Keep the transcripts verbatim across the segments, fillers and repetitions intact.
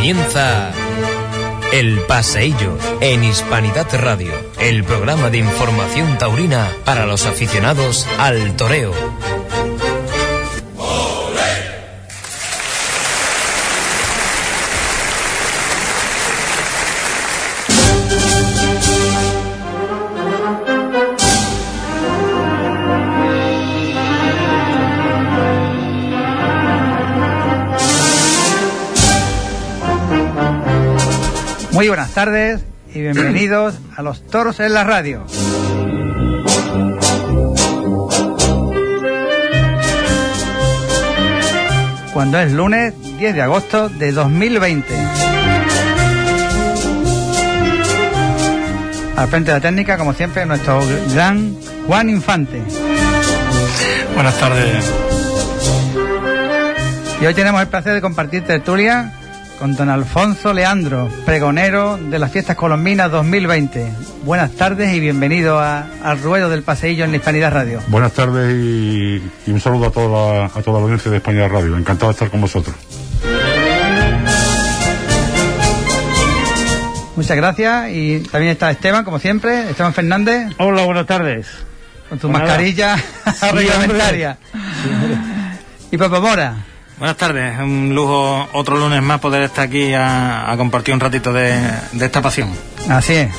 Comienza El Paseillo en Hispanidad Radio, el programa de información taurina para los aficionados al toreo. Muy buenas tardes y bienvenidos a Los Toros en la Radio. Cuando es lunes diez de agosto de dos mil veinte. Al frente de la técnica, como siempre, nuestro gran Juan Infante. Buenas tardes. Y hoy tenemos el placer de compartir tertulia con don Alfonso Leandro, pregonero de las Fiestas Colombinas dos mil veinte. Buenas tardes y bienvenido a, al ruedo del paseillo en la Hispanidad Radio. Buenas tardes y, y un saludo a toda, la, a toda la audiencia de Hispanidad Radio. Encantado de estar con vosotros. Muchas gracias. Y también está Esteban, como siempre, Esteban Fernández. Hola, buenas tardes. Con tu bueno, mascarilla sí, reglamentaria. Sí, y Pepe Mora. Buenas tardes, es un lujo otro lunes más poder estar aquí a, a compartir un ratito de, de esta pasión. Así es.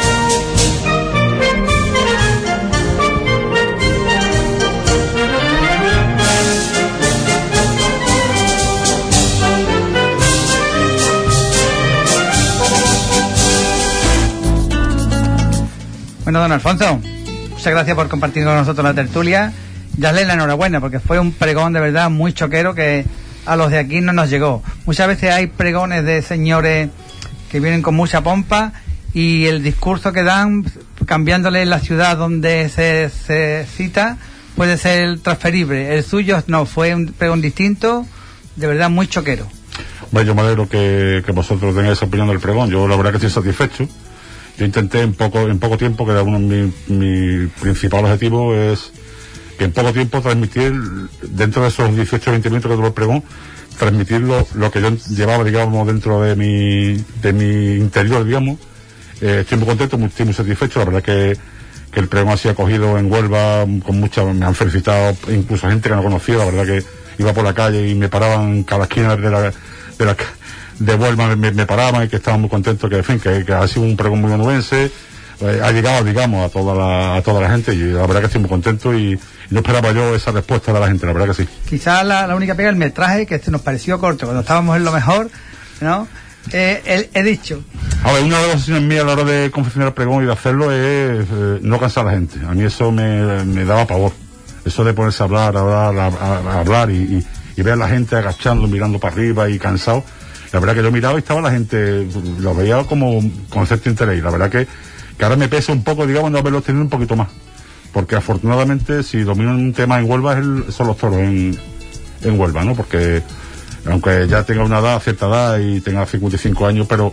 Bueno, don Alfonso, muchas gracias por compartir con nosotros la tertulia. Darle la enhorabuena porque fue un pregón de verdad muy choquero que a los de aquí no nos llegó. Muchas veces hay pregones de señores que vienen con mucha pompa y el discurso que dan, cambiándole la ciudad donde se, se cita, puede ser transferible. El suyo no, fue un pregón distinto, de verdad muy choquero. Bueno, yo me alegro que, que vosotros tengáis esa opinión del pregón. Yo la verdad que estoy satisfecho. Yo intenté en poco, en poco tiempo, que uno de mi, mi principal objetivo es que en poco tiempo transmitir, dentro de esos dieciocho a veinte minutos que duró el pregón, transmitir lo, lo que yo llevaba, digamos, dentro de mi, de mi interior, digamos. Eh, estoy muy contento, muy, estoy muy satisfecho. La verdad que, que el pregón ha sido acogido en Huelva con mucha, me han felicitado, incluso gente que no conocía. La verdad que iba por la calle y me paraban en cada esquina de la, de la, de Huelva, me, me paraban y que estaban muy contentos, que en fin, que, que ha sido un pregón muy onubense. Eh, ha llegado, digamos, a toda la, a toda la gente y la verdad que estoy muy contento y no esperaba yo esa respuesta de la gente, la verdad que sí. Quizás la, la única pega el metraje, que este nos pareció corto cuando estábamos en lo mejor, ¿no? Eh, el, he dicho. A ver, una de las decisiones mías a la hora de confeccionar el pregón y de hacerlo es eh, no cansar a la gente. A mí eso me, me daba pavor. Eso de ponerse a hablar, a hablar, a, a, a hablar y, y, y ver a la gente agachando, mirando para arriba y cansado. La verdad que yo miraba y estaba la gente, lo veía como con cierto interés. La verdad que, que ahora me pesa un poco, digamos, no haberlo tenido un poquito más. Porque afortunadamente si domino un tema en Huelva es el, son los toros en, en Huelva, ¿no? Porque aunque ya tenga una edad, cierta edad y tenga cincuenta y cinco años, pero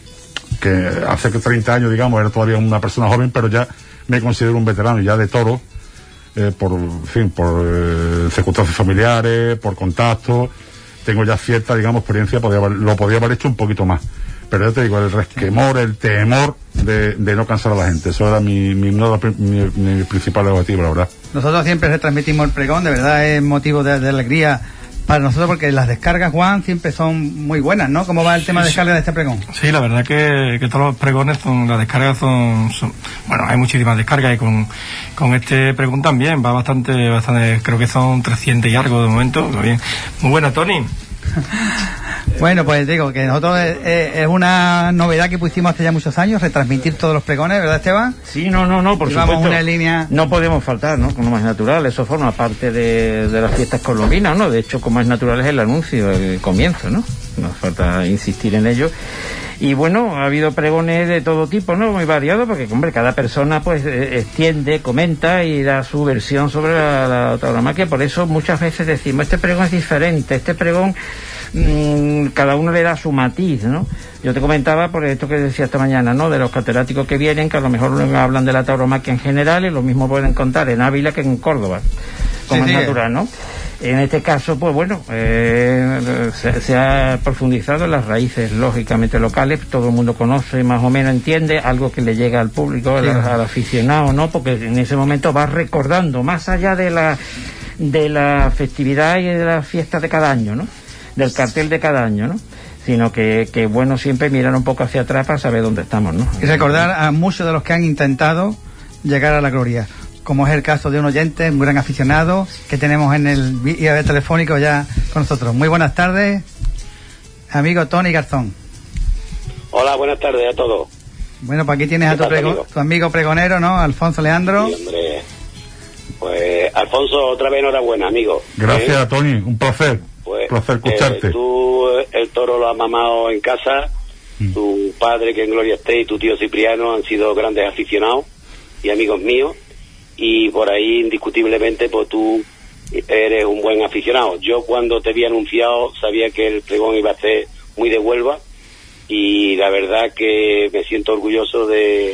que hace treinta años, digamos, era todavía una persona joven, pero ya me considero un veterano ya de toro, eh, por, en fin, por eh, circunstancias familiares, por contactos, tengo ya cierta, digamos, experiencia, podía haber, lo podía haber hecho un poquito más. Pero yo te digo, el resquemor, el temor de, de no cansar a la gente, eso era mi, mi, uno de mi, mi principal objetivo, la verdad. Nosotros siempre retransmitimos el pregón, de verdad es motivo de, de alegría para nosotros porque las descargas, Juan, siempre son muy buenas, ¿no? ¿Cómo va el tema de descarga de este pregón? Sí, la verdad que, que todos los pregones son, las descargas son, son bueno, hay muchísimas descargas y con, con este pregón también va bastante, bastante, creo que son trescientos y algo de momento, muy bien. Muy buena, Tony. Bueno, pues digo que nosotros eh, eh, es una novedad que pusimos hace ya muchos años, retransmitir todos los pregones, ¿verdad, Esteban? Sí, no, no, no, por Llevamos supuesto. Una línea... No podemos faltar, ¿no? Como es natural, eso forma parte de, de las fiestas colombinas, ¿no? De hecho, como es natural es el anuncio, el comienzo, ¿no? No falta insistir en ello. Y bueno, ha habido pregones de todo tipo, ¿no? Muy variados, porque, hombre, cada persona pues extiende, comenta y da su versión sobre la, la tauromaquia. Por eso muchas veces decimos, este pregón es diferente, este pregón mmm, cada uno le da su matiz, ¿no? Yo te comentaba por esto que decía esta mañana, ¿no? De los catedráticos que vienen, que a lo mejor hablan de la tauromaquia en general y lo mismo pueden contar en Ávila que en Córdoba, como sí, es sí. natural, ¿no? En este caso, pues bueno, eh, se, se ha profundizado en las raíces lógicamente locales, todo el mundo conoce, más o menos entiende, algo que le llega al público, al, al aficionado, ¿no? Porque en ese momento va recordando, más allá de la de la festividad y de la fiesta de cada año, ¿no? Del cartel de cada año, ¿no? Sino que, que bueno, siempre mirar un poco hacia atrás para saber dónde estamos, ¿no? Y recordar a muchos de los que han intentado llegar a la gloria, como es el caso de un oyente, un gran aficionado, que tenemos en el vía telefónico ya con nosotros. Muy buenas tardes, amigo Tony Garzón. Hola, buenas tardes a todos. Bueno, pues aquí tienes a tu, pasa, prego, amigo? tu amigo pregonero, ¿no? Alfonso Leandro. Sí, hombre. Pues, Alfonso, otra vez enhorabuena, amigo. Gracias, ¿Eh? Tony, un placer. Pues, un placer escucharte. Eh, tú, el toro lo has mamado en casa, mm. tu padre, que en gloria esté, y tu tío Cipriano han sido grandes aficionados y amigos míos, y por ahí, indiscutiblemente, pues tú eres un buen aficionado. Yo, cuando te había anunciado, sabía que el pregón iba a ser muy de Huelva, y la verdad que me siento orgulloso de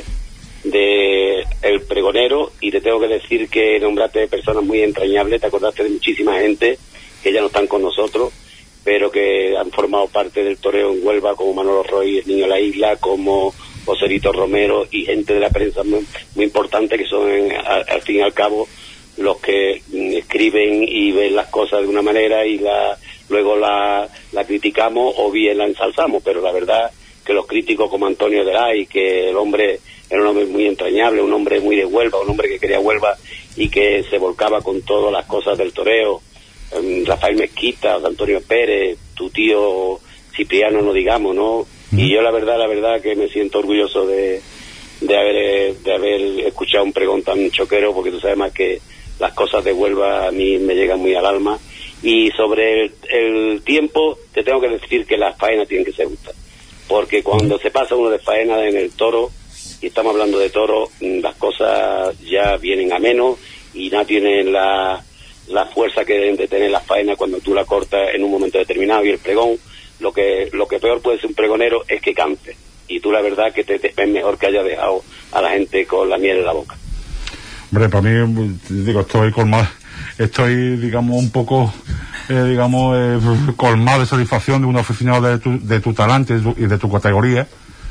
de el pregonero, y te tengo que decir que nombraste personas muy entrañables, te acordaste de muchísima gente que ya no están con nosotros, pero que han formado parte del toreo en Huelva, como Manolo Roy, el Niño de la Isla, como Joselito Romero, y gente de la prensa muy, muy importante, que son en, al, al fin y al cabo los que mm, escriben y ven las cosas de una manera y la luego la, la criticamos o bien la ensalzamos, pero la verdad que los críticos como Antonio Delay, que el hombre era un hombre muy entrañable, un hombre muy de Huelva, un hombre que quería Huelva y que se volcaba con todas las cosas del toreo, um, Rafael Mezquita, Antonio Pérez, tu tío Cipriano, no digamos, ¿no? Mm. Y yo la verdad, la verdad que me siento orgulloso de, de haber de haber escuchado un pregón tan choquero, porque tú sabes más que las cosas de Huelva a mí me llegan muy al alma. Y sobre el, el tiempo, te tengo que decir que las faenas tienen que ser justas, porque cuando se pasa uno de faena en el toro, y estamos hablando de toro, las cosas ya vienen a menos y no tienen la, la fuerza que deben de tener las faenas cuando tú la cortas en un momento determinado. Y el pregón, lo que lo que peor puede ser un pregonero es que canse, y tú la verdad que te, te es mejor que hayas dejado a la gente con la miel en la boca. Hombre, para mí, digo, estoy colmado, estoy, digamos, un poco, eh, digamos, eh, colmado de satisfacción de un aficionado de tu, de tu talante y de tu, y de tu categoría.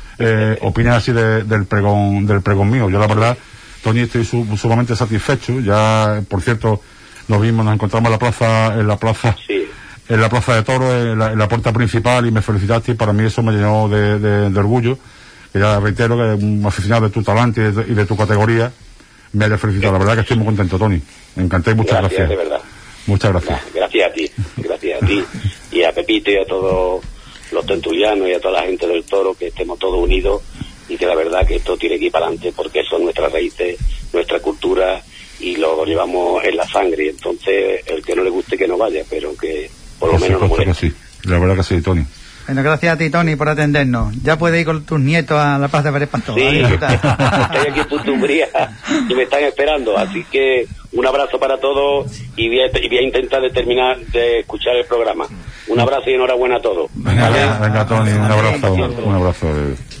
Eh, opinas así de, del pregón del pregón mío. Yo la verdad, Tony, estoy su, sumamente satisfecho. Ya, por cierto, nos vimos, nos encontramos en la plaza, en la plaza, sí. en la plaza de Toros, en la, en la puerta principal, y me felicitaste, y para mí eso me llenó de, de, de orgullo. Y ya reitero que un aficionado de tu talante y de, y de tu categoría me haya felicitado. La verdad que estoy muy contento, Tony. Me encanté y muchas gracias. Gracias, de verdad. Muchas gracias. Gracias a ti, gracias a ti y a Pepito y a todos los tertulianos y a toda la gente del toro, que estemos todos unidos, y que la verdad que esto tiene que ir para adelante, porque eso es nuestras raíces, nuestra cultura, y lo llevamos en la sangre. Entonces, el que no le guste que no vaya, pero que por lo menos no moleste. Sí, la verdad que sí, Tony. Bueno, gracias a ti, Tony, por atendernos. Ya puedes ir con tus nietos a la Plaza de Pérez Pastor. Sí, estoy aquí en Punta Umbría y me están esperando, así que un abrazo para todos, y voy a, y voy a intentar de terminar de escuchar el programa. Un abrazo y enhorabuena a todos. Venga, ¿vale? venga Tony, un abrazo, un abrazo.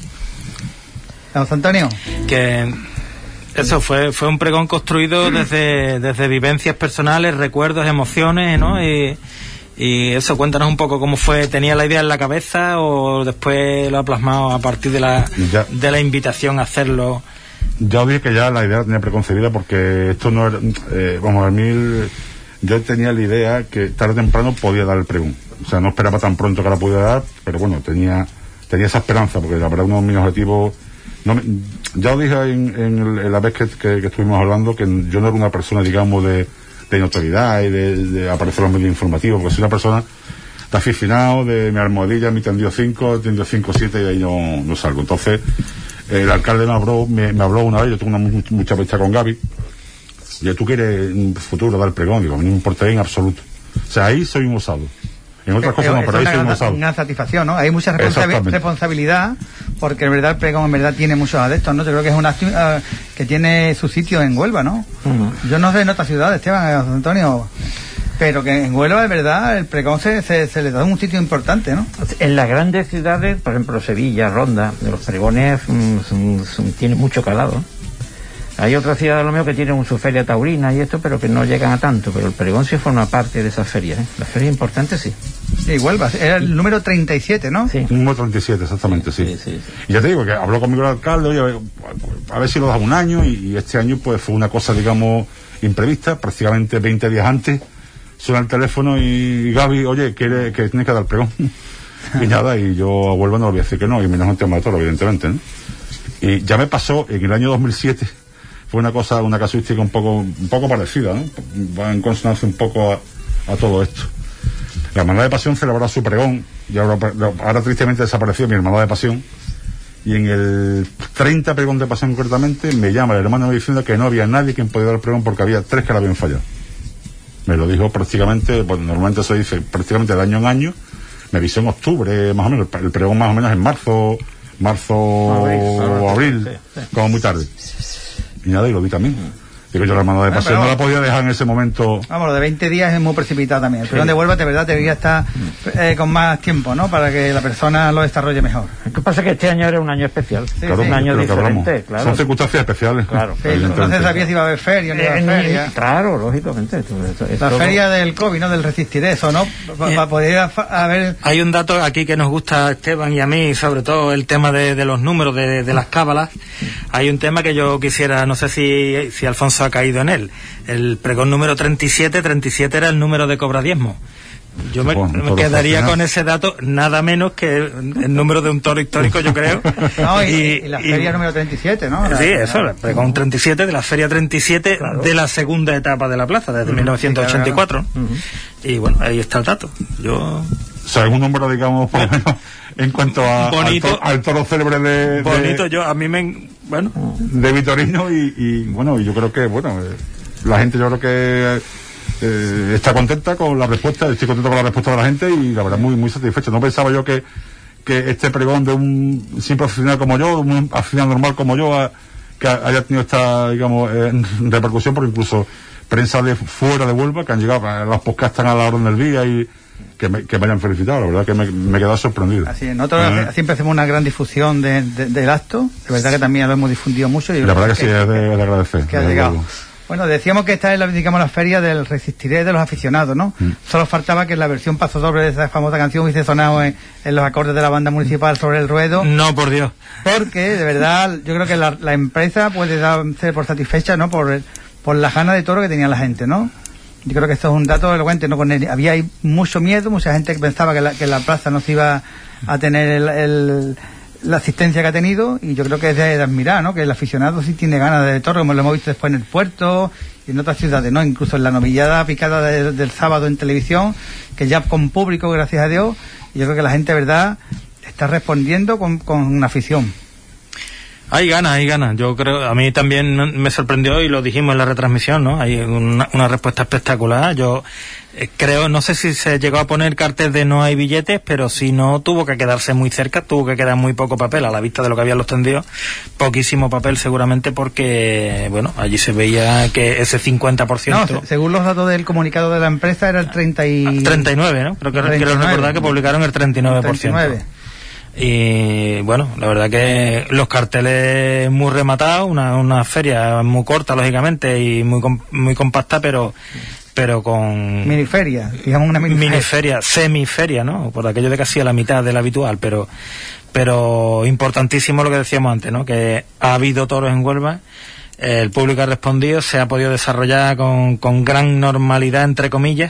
Vamos, Antonio. Que eso fue fue un pregón construido desde desde vivencias personales, recuerdos, emociones, ¿no? Y Y eso, cuéntanos un poco cómo fue. ¿Tenía la idea en la cabeza o después lo ha plasmado a partir de la ya, de la invitación a hacerlo? Ya os dije que ya la idea la tenía preconcebida, porque esto no era, eh, vamos, a mí yo tenía la idea que tarde o temprano podía dar el pregón. O sea, no esperaba tan pronto que la pudiera dar, pero bueno, tenía tenía esa esperanza, porque la verdad uno de mis objetivos, no me, ya os dije en, en, el, en la vez que, que, que estuvimos hablando, que yo no era una persona, digamos, de de notoriedad y de, de aparecer en los medios informativos, porque soy una persona de aficionado, de mi almohadilla, mi tendido cinco, tendido cinco siete, y de ahí no, no salgo. Entonces, el alcalde me habló, me, me habló una vez, yo tengo una mucha fecha con Gaby, y tú quieres en futuro dar pregón, digo, no me importa en absoluto. O sea, ahí soy un osado. En otras cosas no, pero ahí soy un osado. Una satisfacción, ¿no? Hay mucha responsabi responsabilidad, porque en verdad el pregón en verdad tiene muchos adeptos, ¿no? Yo creo que es una uh, que tiene su sitio en Huelva, ¿no? Uh-huh. Yo no sé en otras ciudades, Esteban, Antonio, pero que en Huelva de verdad el pregón se, se, se le da un sitio importante, ¿no? En las grandes ciudades, por ejemplo Sevilla, Ronda, los pregones mmm, son, son, tienen mucho calado. Hay otras ciudades, lo mío, que tienen su feria taurina y esto, pero que no llegan a tanto. Pero el pregón sí forma parte de esas ferias, ¿eh? La feria importante, sí. Sí, Huelva, era el número treinta y siete, ¿no? Sí. Número treinta y siete, exactamente, sí. Sí, sí, sí. Y ya te digo que habló conmigo el alcalde, oye, a ver, a ver si lo daba un año, y, y este año pues fue una cosa, digamos, imprevista, prácticamente veinte días antes. Suena el teléfono y Gaby, oye, quiere que tienes que dar pregón. Y nada, y yo a Huelva no le voy a decir que no, y menos un tema de toro, evidentemente, ¿no? Y ya me pasó en el año dos mil siete, fue una cosa, una casuística un poco, un poco parecida, ¿no? Va en consonancia un poco a, a todo esto. La Hermandad de Pasión celebraba su pregón, y ahora, ahora tristemente desapareció mi Hermandad de Pasión, y en el treinta pregón de Pasión concretamente, me llama el hermano diciendo que no había nadie quien podía dar el pregón porque había tres que la habían fallado. Me lo dijo prácticamente, bueno, normalmente se dice prácticamente de año en año, me avisó en octubre, más o menos, el pregón más o menos en marzo, marzo o abril, sí, sí. Como muy tarde. Y nada, y lo vi también. Digo, yo la Hermandad de Pasión no la podía dejar en ese momento. Vamos, lo de veinte días es muy precipitado también. El pregón de Huelva, de verdad, debería estar eh, con más tiempo, ¿no? Para que la persona lo desarrolle mejor. Lo que pasa es que este año era un año especial. Sí, claro, un año diferente, claro. Son circunstancias especiales. Claro. Sí, no se sabía si iba a haber feria o no iba a haber feria. Claro, lógicamente. Esto, esto, la feria del COVID, ¿no? Del resistir eso, ¿no? Para pa poder haber... Hay un dato aquí que nos gusta a Esteban y a mí, sobre todo el tema de, de los números, de, de las cábalas. Hay un tema que yo quisiera, no sé si, si Alfonso ha caído en él. El pregón número treinta y siete, treinta y siete era el número de cobradiezmo. Yo me, bueno, me quedaría con ese dato, nada menos que el, el número de un toro histórico, yo creo. No, y, y, y la feria y, número treinta y siete, ¿no? La, sí, eso, el pregón treinta y siete de la feria treinta y siete, claro. De la segunda etapa de la plaza, desde uh-huh. mil novecientos ochenta y cuatro. Sí, claro. uh-huh. Y bueno, ahí está el dato. Yo... O sea, algún número, digamos, por lo menos, en cuanto a, bonito, al, toro, al toro célebre de... Bonito, de, yo, a mí me... Bueno... De Vitorino y, y bueno, yo creo que, bueno... Eh, la gente yo creo que eh, está contenta con la respuesta, estoy contento con la respuesta de la gente y la verdad muy muy satisfecho. No pensaba yo que, que este pregón de un simple aficionado como yo, un aficionado normal como yo, a, que haya tenido esta, digamos, eh, repercusión, porque incluso prensa de fuera de Huelva, que han llegado, las podcasts están a la orden del día y que me, que me hayan felicitado, la verdad que me, me he quedado sorprendido. Así es, nosotros ¿Eh? siempre hacemos una gran difusión de, de, del acto, de verdad que también lo hemos difundido mucho. Y la verdad que, que sí, es de, de agradecer. Que ha llegado. Luego. Bueno, decíamos que esta es la, digamos, la feria del Resistiré de los aficionados, ¿no? Mm. Solo faltaba que la versión paso doble de esa famosa canción hubiese sonado en, en los acordes de la banda municipal sobre el ruedo. No, por Dios. Porque, de verdad, yo creo que la, la empresa puede darse por satisfecha, ¿no? Por, por la gana de toro que tenía la gente, ¿no? Yo creo que esto es un dato elocuente, ¿no? Con el, había ahí mucho miedo, mucha gente que pensaba que la, que la plaza no se iba a tener el... el la asistencia que ha tenido, y yo creo que es de, de admirar, ¿no? Que el aficionado sí tiene ganas de toro, como lo hemos visto después en el puerto y en otras ciudades, ¿no? Incluso en la novillada picada de, del sábado en televisión, que ya con público, gracias a Dios, y yo creo que la gente, de verdad, está respondiendo con, con una afición. Hay ganas, hay ganas. Yo creo, a mí también me sorprendió y lo dijimos en la retransmisión, ¿no? Hay una, una respuesta espectacular. Yo eh, creo, no sé si se llegó a poner cartel de no hay billetes, pero si no, tuvo que quedarse muy cerca, tuvo que quedar muy poco papel a la vista de lo que habían los tendidos. Poquísimo papel seguramente porque, bueno, allí se veía que ese cincuenta por ciento... No, según los datos del comunicado de la empresa era el treinta y... treinta y nueve, ¿no? Creo que treinta y nueve. Quiero recordar que publicaron el treinta y nueve por ciento. treinta y nueve. Y bueno, la verdad que los carteles muy rematados, una, una feria muy corta lógicamente y muy muy compacta, pero pero con miniferia, digamos una miniferia, miniferia, semiferia, ¿no? Por aquello de casi a la mitad de la habitual, pero pero importantísimo lo que decíamos antes, ¿no? Que ha habido toros en Huelva, el público ha respondido, se ha podido desarrollar con con gran normalidad entre comillas.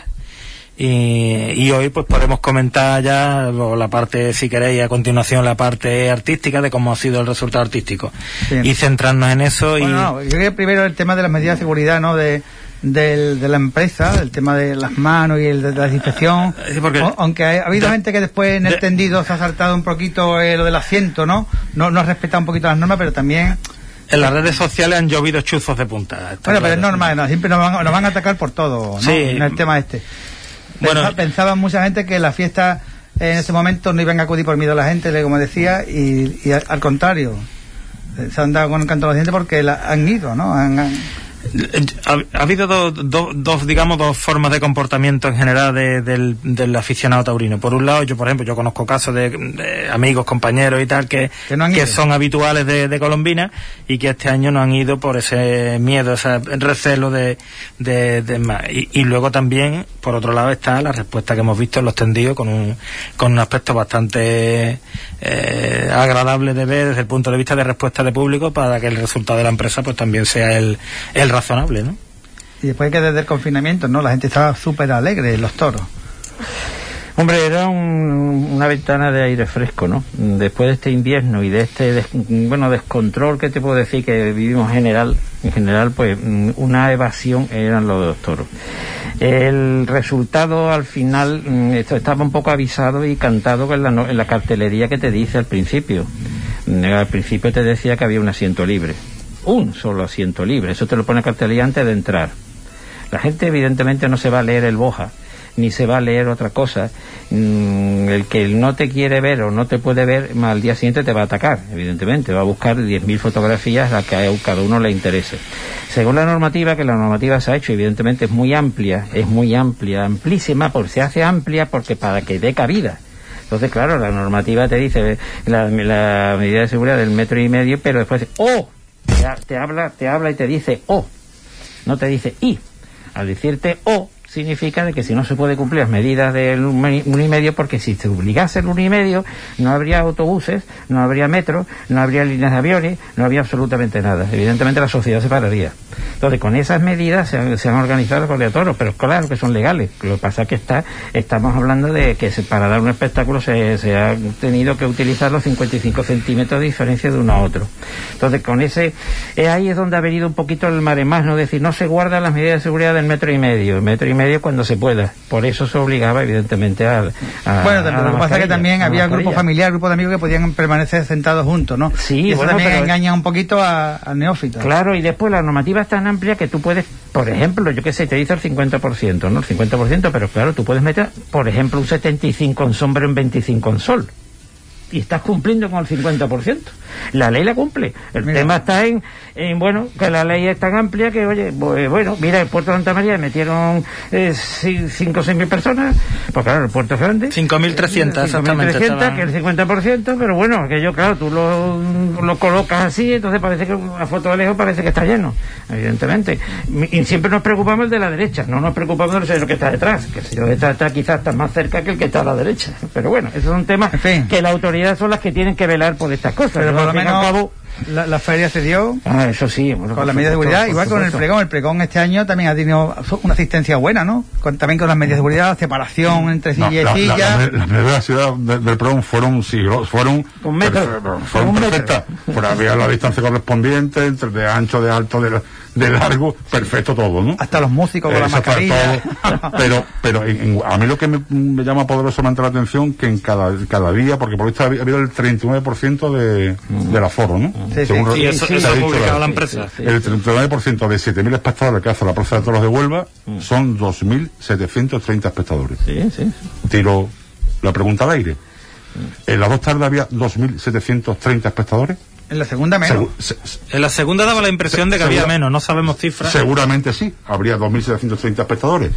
Y, y hoy pues podemos comentar ya la parte, si queréis, a continuación la parte artística de cómo ha sido el resultado artístico. Bien. Y centrarnos en eso. Bueno, y no, yo creo que primero el tema de las medidas de seguridad, ¿no? De, de, de la empresa, el tema de las manos y el de la desinfección. Sí, porque o, aunque ha, ha habido de, gente que después en el de, tendido se ha saltado un poquito eh, lo del asiento, ¿no? No, no ha respetado un poquito las normas, pero también... En las redes sociales han llovido chuzos de punta. Bueno, pero es normal, ¿no? Siempre nos van, nos van a atacar por todo, ¿no? Sí. En el tema este. Bueno, Pensa, pensaba mucha gente que la fiesta en ese momento no iban a acudir por miedo a la gente, como decía, y, y al, al contrario, se han dado con el canto a la gente porque la, han ido, ¿no? Han, han... Ha, ha habido dos, do, dos, digamos, dos formas de comportamiento en general de, del, del aficionado taurino. Por un lado, yo, por ejemplo, yo conozco casos de, de amigos, compañeros y tal que, que, no que son habituales de, de Colombina y que este año no han ido por ese miedo, ese recelo de, de, de más. Y, y luego también, por otro lado, está la respuesta que hemos visto en los tendidos con un, con un aspecto bastante eh, agradable de ver desde el punto de vista de respuesta de público, para que el resultado de la empresa pues también sea el, el razonable, ¿no? Y después que desde el confinamiento, ¿no? La gente estaba súper alegre en los toros. Hombre, era un, una ventana de aire fresco, ¿no? Después de este invierno y de este des, bueno descontrol que te puedo decir que vivimos en general, en general, pues una evasión eran los de los toros. El resultado al final esto estaba un poco avisado y cantado en la, en la cartelería que te dice al principio. Al principio te decía que había un asiento libre, un solo asiento libre. Eso te lo pone cartelería antes de entrar. La gente evidentemente no se va a leer el Boja, ni se va a leer otra cosa. Mm, el que no te quiere ver o no te puede ver, más al día siguiente te va a atacar, evidentemente. Va a buscar diez mil fotografías a que a cada uno le interese. Según la normativa, que la normativa se ha hecho, evidentemente es muy amplia, es muy amplia, amplísima, porque se hace amplia porque para que dé cabida. Entonces, claro, la normativa te dice la, la medida de seguridad del metro y medio, pero después, ¡oh! Te, te habla, te habla y te dice, ¡oh! No te dice, ¡y! Al decirte, ¡oh!, significa de que si no se puede cumplir las medidas del uno y medio, porque si se obligase el uno y medio, no habría autobuses, no habría metro, no habría líneas de aviones, no habría absolutamente nada. Evidentemente la sociedad se pararía. Entonces, con esas medidas se han, se han organizado los corridas de toros, pero claro que son legales. Lo que pasa es que está, estamos hablando de que se, para dar un espectáculo se, se ha tenido que utilizar los cincuenta y cinco centímetros de diferencia de uno a otro. Entonces, con ese, eh, ahí es donde ha venido un poquito el mare más, ¿no? Es decir, no se guardan las medidas de seguridad del metro y medio, el metro y medio cuando se pueda. Por eso se obligaba, evidentemente, a, a bueno, a lo que pasa es que también había grupo familiar, grupo de amigos que podían permanecer sentados juntos, ¿no? Sí, y eso bueno, también pero engaña un poquito al neófito. Claro, y después la normativa es tan amplia que tú puedes, por ejemplo, yo qué sé, te dice el cincuenta por ciento, ¿no? El cincuenta por ciento, pero claro, tú puedes meter, por ejemplo, un setenta y cinco en sombra y un veinticinco en sol. Y estás cumpliendo con el cincuenta por ciento. La ley la cumple. El mira. tema está en, en, bueno, que la ley es tan amplia que, oye, pues, bueno, mira, el puerto de Santa María metieron eh, cinco o seis mil personas, pues claro, el puerto es grande. cinco mil trescientos, exactamente. cinco mil trescientos, que es el cincuenta por ciento, pero bueno, que yo, claro, tú lo, lo colocas así, entonces parece que a foto de lejos parece que está lleno, evidentemente. Y siempre nos preocupamos de la derecha, no nos preocupamos de lo que está detrás, que el señor que está detrás quizás está más cerca que el que está a la derecha. Pero bueno, esos son temas en fin. que la autoridad son las que tienen que velar por estas cosas. Pero por lo menos cabo, la, la feria se dio ah, eso sí, bueno, con las medidas de seguridad, igual con el pregón. El pregón este año también ha tenido una asistencia buena, ¿no? Con, también con las medidas de seguridad, separación entre silla no, y silla. Las la, la medidas de seguridad del, del pregón fueron siglos, fueron, con metro, per, fueron perfectas. Había la distancia correspondiente entre de ancho, de alto, de, de largo, perfecto todo, ¿no? Hasta los músicos con eh, la mascarilla. pero pero en, en, a mí lo que me, me llama poderosamente la atención que en cada cada día, porque por esto ha habido el treinta y nueve por ciento de, mm. del aforo, ¿no? Sí, Según sí, sí, eso, eso ha publicado la, la empresa. Sí, sí. El treinta y nueve por ciento de siete mil espectadores que hace la Plaza de Toros de Huelva mm. son dos mil setecientos treinta espectadores. Sí, sí. Tiro la pregunta al aire. Mm. En las dos tardes había dos mil setecientos treinta espectadores. En la segunda menos. Segu se, se, en la segunda daba la impresión de que había menos, no sabemos cifras. Seguramente sí, habría dos mil setecientos treinta espectadores.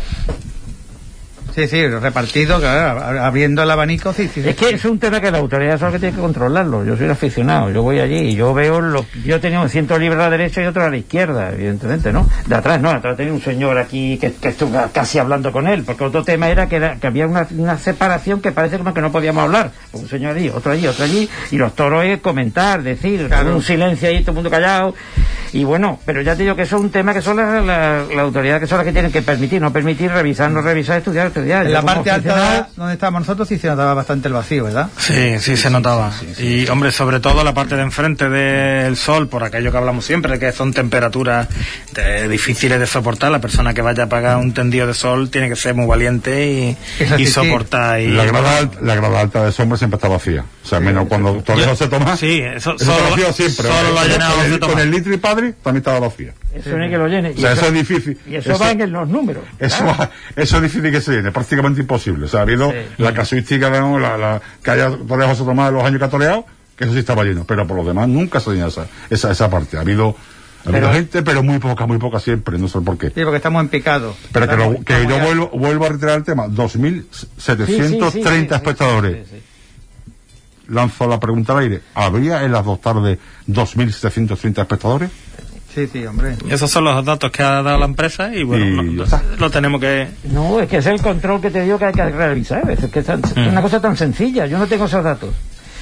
Sí, sí, repartido, claro, abriendo el abanico, sí, sí. Es que es un tema que la autoridad es lo que tiene que controlarlo. Yo soy un aficionado, yo voy allí y yo veo, lo, yo tenía un ciento libre a la derecha y otro a la izquierda, evidentemente, ¿no? De atrás, no, atrás tenía un señor aquí que, que estuvo casi hablando con él, porque otro tema era que, era, que había una, una separación que parece como que no podíamos hablar. Un señor allí, otro allí, otro allí, y los toros es comentar, decir, claro. Un silencio ahí, todo el mundo callado. Y bueno, pero ya te digo que eso es un tema que son las la, la autoridades que son las que tienen que permitir, no permitir, revisar, no revisar, estudiar, estudiar. En la parte alta donde estábamos nosotros sí se notaba bastante el vacío, ¿verdad? Sí, sí se notaba. Sí, sí, sí. Y hombre, sobre todo la parte de enfrente del sol, por aquello que hablamos siempre, que son temperaturas de, difíciles de soportar. La persona que vaya a pagar un tendido de sol tiene que ser muy valiente y, y soportar. Y, la grada alta, la grada alta de sombra siempre está vacía. O sea, menos cuando Toledo se toma. Sí, eso, eso solo, vacío siempre. Solo lo ha llenado con el, con el litro y padre también estaba vacía. Eso no es que lo llene. O sea, eso, eso es difícil. Y eso, eso va en los números. Eso, claro. Eso es difícil que se llene, prácticamente imposible. O sea, ha habido sí. la casuística de la, la, que haya Toledo se tomado los años que ha toreado, que eso sí estaba lleno. Pero por lo demás nunca se llena esa, esa, esa parte. Ha habido Ha habido gente, pero muy poca, muy poca siempre, no sé por qué. Sí, porque estamos en picado. Pero que, estamos, lo, que yo ya... vuelvo, vuelvo a reiterar el tema, dos mil setecientos treinta sí, sí, sí, sí, espectadores. sí, sí. Lanzo la pregunta al aire, ¿habría en las dos tardes dos mil setecientos treinta espectadores? Sí, sí, hombre. Esos son los datos que ha dado la empresa y bueno, Y lo, ya está. lo tenemos que... No, es que es el control que te digo que hay que realizar. Es que es tan- Mm. una cosa tan sencilla. Yo no tengo esos datos.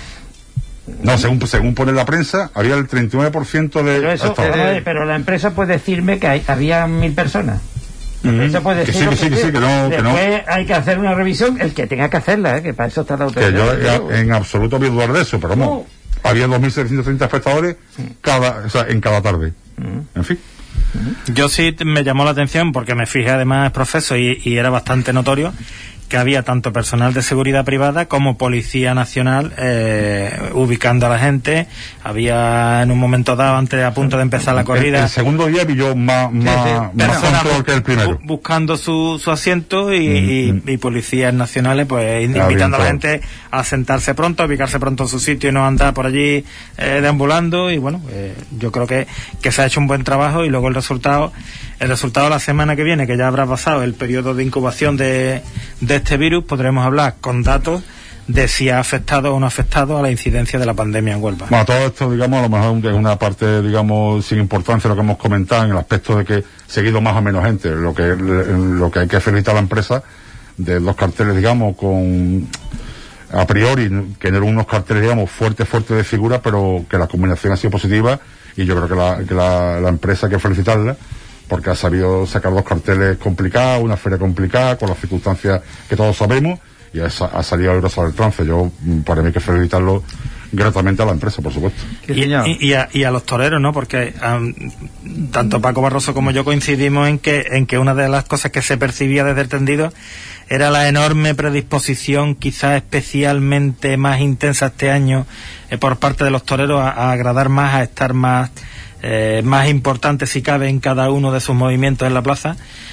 No, según, según pone la prensa, había el treinta y nueve por ciento de... Pero eso, hasta- vamos a ver, pero la empresa puede decirme que hay, había mil personas. La Ujú. empresa puede Que decir sí, lo que sí, que sí, que no, que no. Después hay que hacer una revisión, el que tenga que hacerla, ¿eh? Que para eso está la Que yo autoridad. en, en absoluto voy a dudar de eso, pero vamos, había dos mil setecientos treinta espectadores cada, o sea, en cada tarde. En fin. Yo sí te- me llamó la atención porque me fijé además, profesor, y, y era bastante notorio que había tanto personal de seguridad privada como Policía Nacional eh, ubicando a la gente. Había en un momento dado, antes a punto de empezar la El, corrida, el segundo día vi yo más, más, más personas control que el primero. bu- buscando su, su asiento y, Mm, y- y policías nacionales pues in- Ah, invitando a la bien, gente a sentarse pronto, a ubicarse pronto en su sitio y no andar por allí eh, deambulando. Y bueno, eh, yo creo que, que se ha hecho un buen trabajo y luego el resultado el resultado la semana que viene, que ya habrá pasado el periodo de incubación de, de este virus, podremos hablar con datos de si ha afectado o no ha afectado a la incidencia de la pandemia en Huelva. Bueno, todo esto, digamos, a lo mejor es una parte, digamos, sin importancia lo que hemos comentado en el aspecto de que seguido más o menos gente, lo que lo que hay que felicitar a la empresa de los carteles, digamos, con a priori, que no eran unos carteles, digamos, fuertes, fuertes de figura, pero que la combinación ha sido positiva y yo creo que la, que la, la empresa hay que felicitarla porque ha sabido sacar dos carteles complicados, una feria complicada, con las circunstancias que todos sabemos, y ha, ha salido airosa del trance. Yo, para mí hay que felicitarlo gratamente a la empresa, por supuesto. Sí, Y, señor. y- y a, y a los toreros, ¿no? Porque um, tanto Paco Barroso como yo coincidimos en que en que una de las cosas que se percibía desde el tendido era la enorme predisposición, quizás especialmente más intensa este año, eh, por parte de los toreros a, a agradar más, a estar más eh, más importante si cabe en cada uno de sus movimientos en la plaza.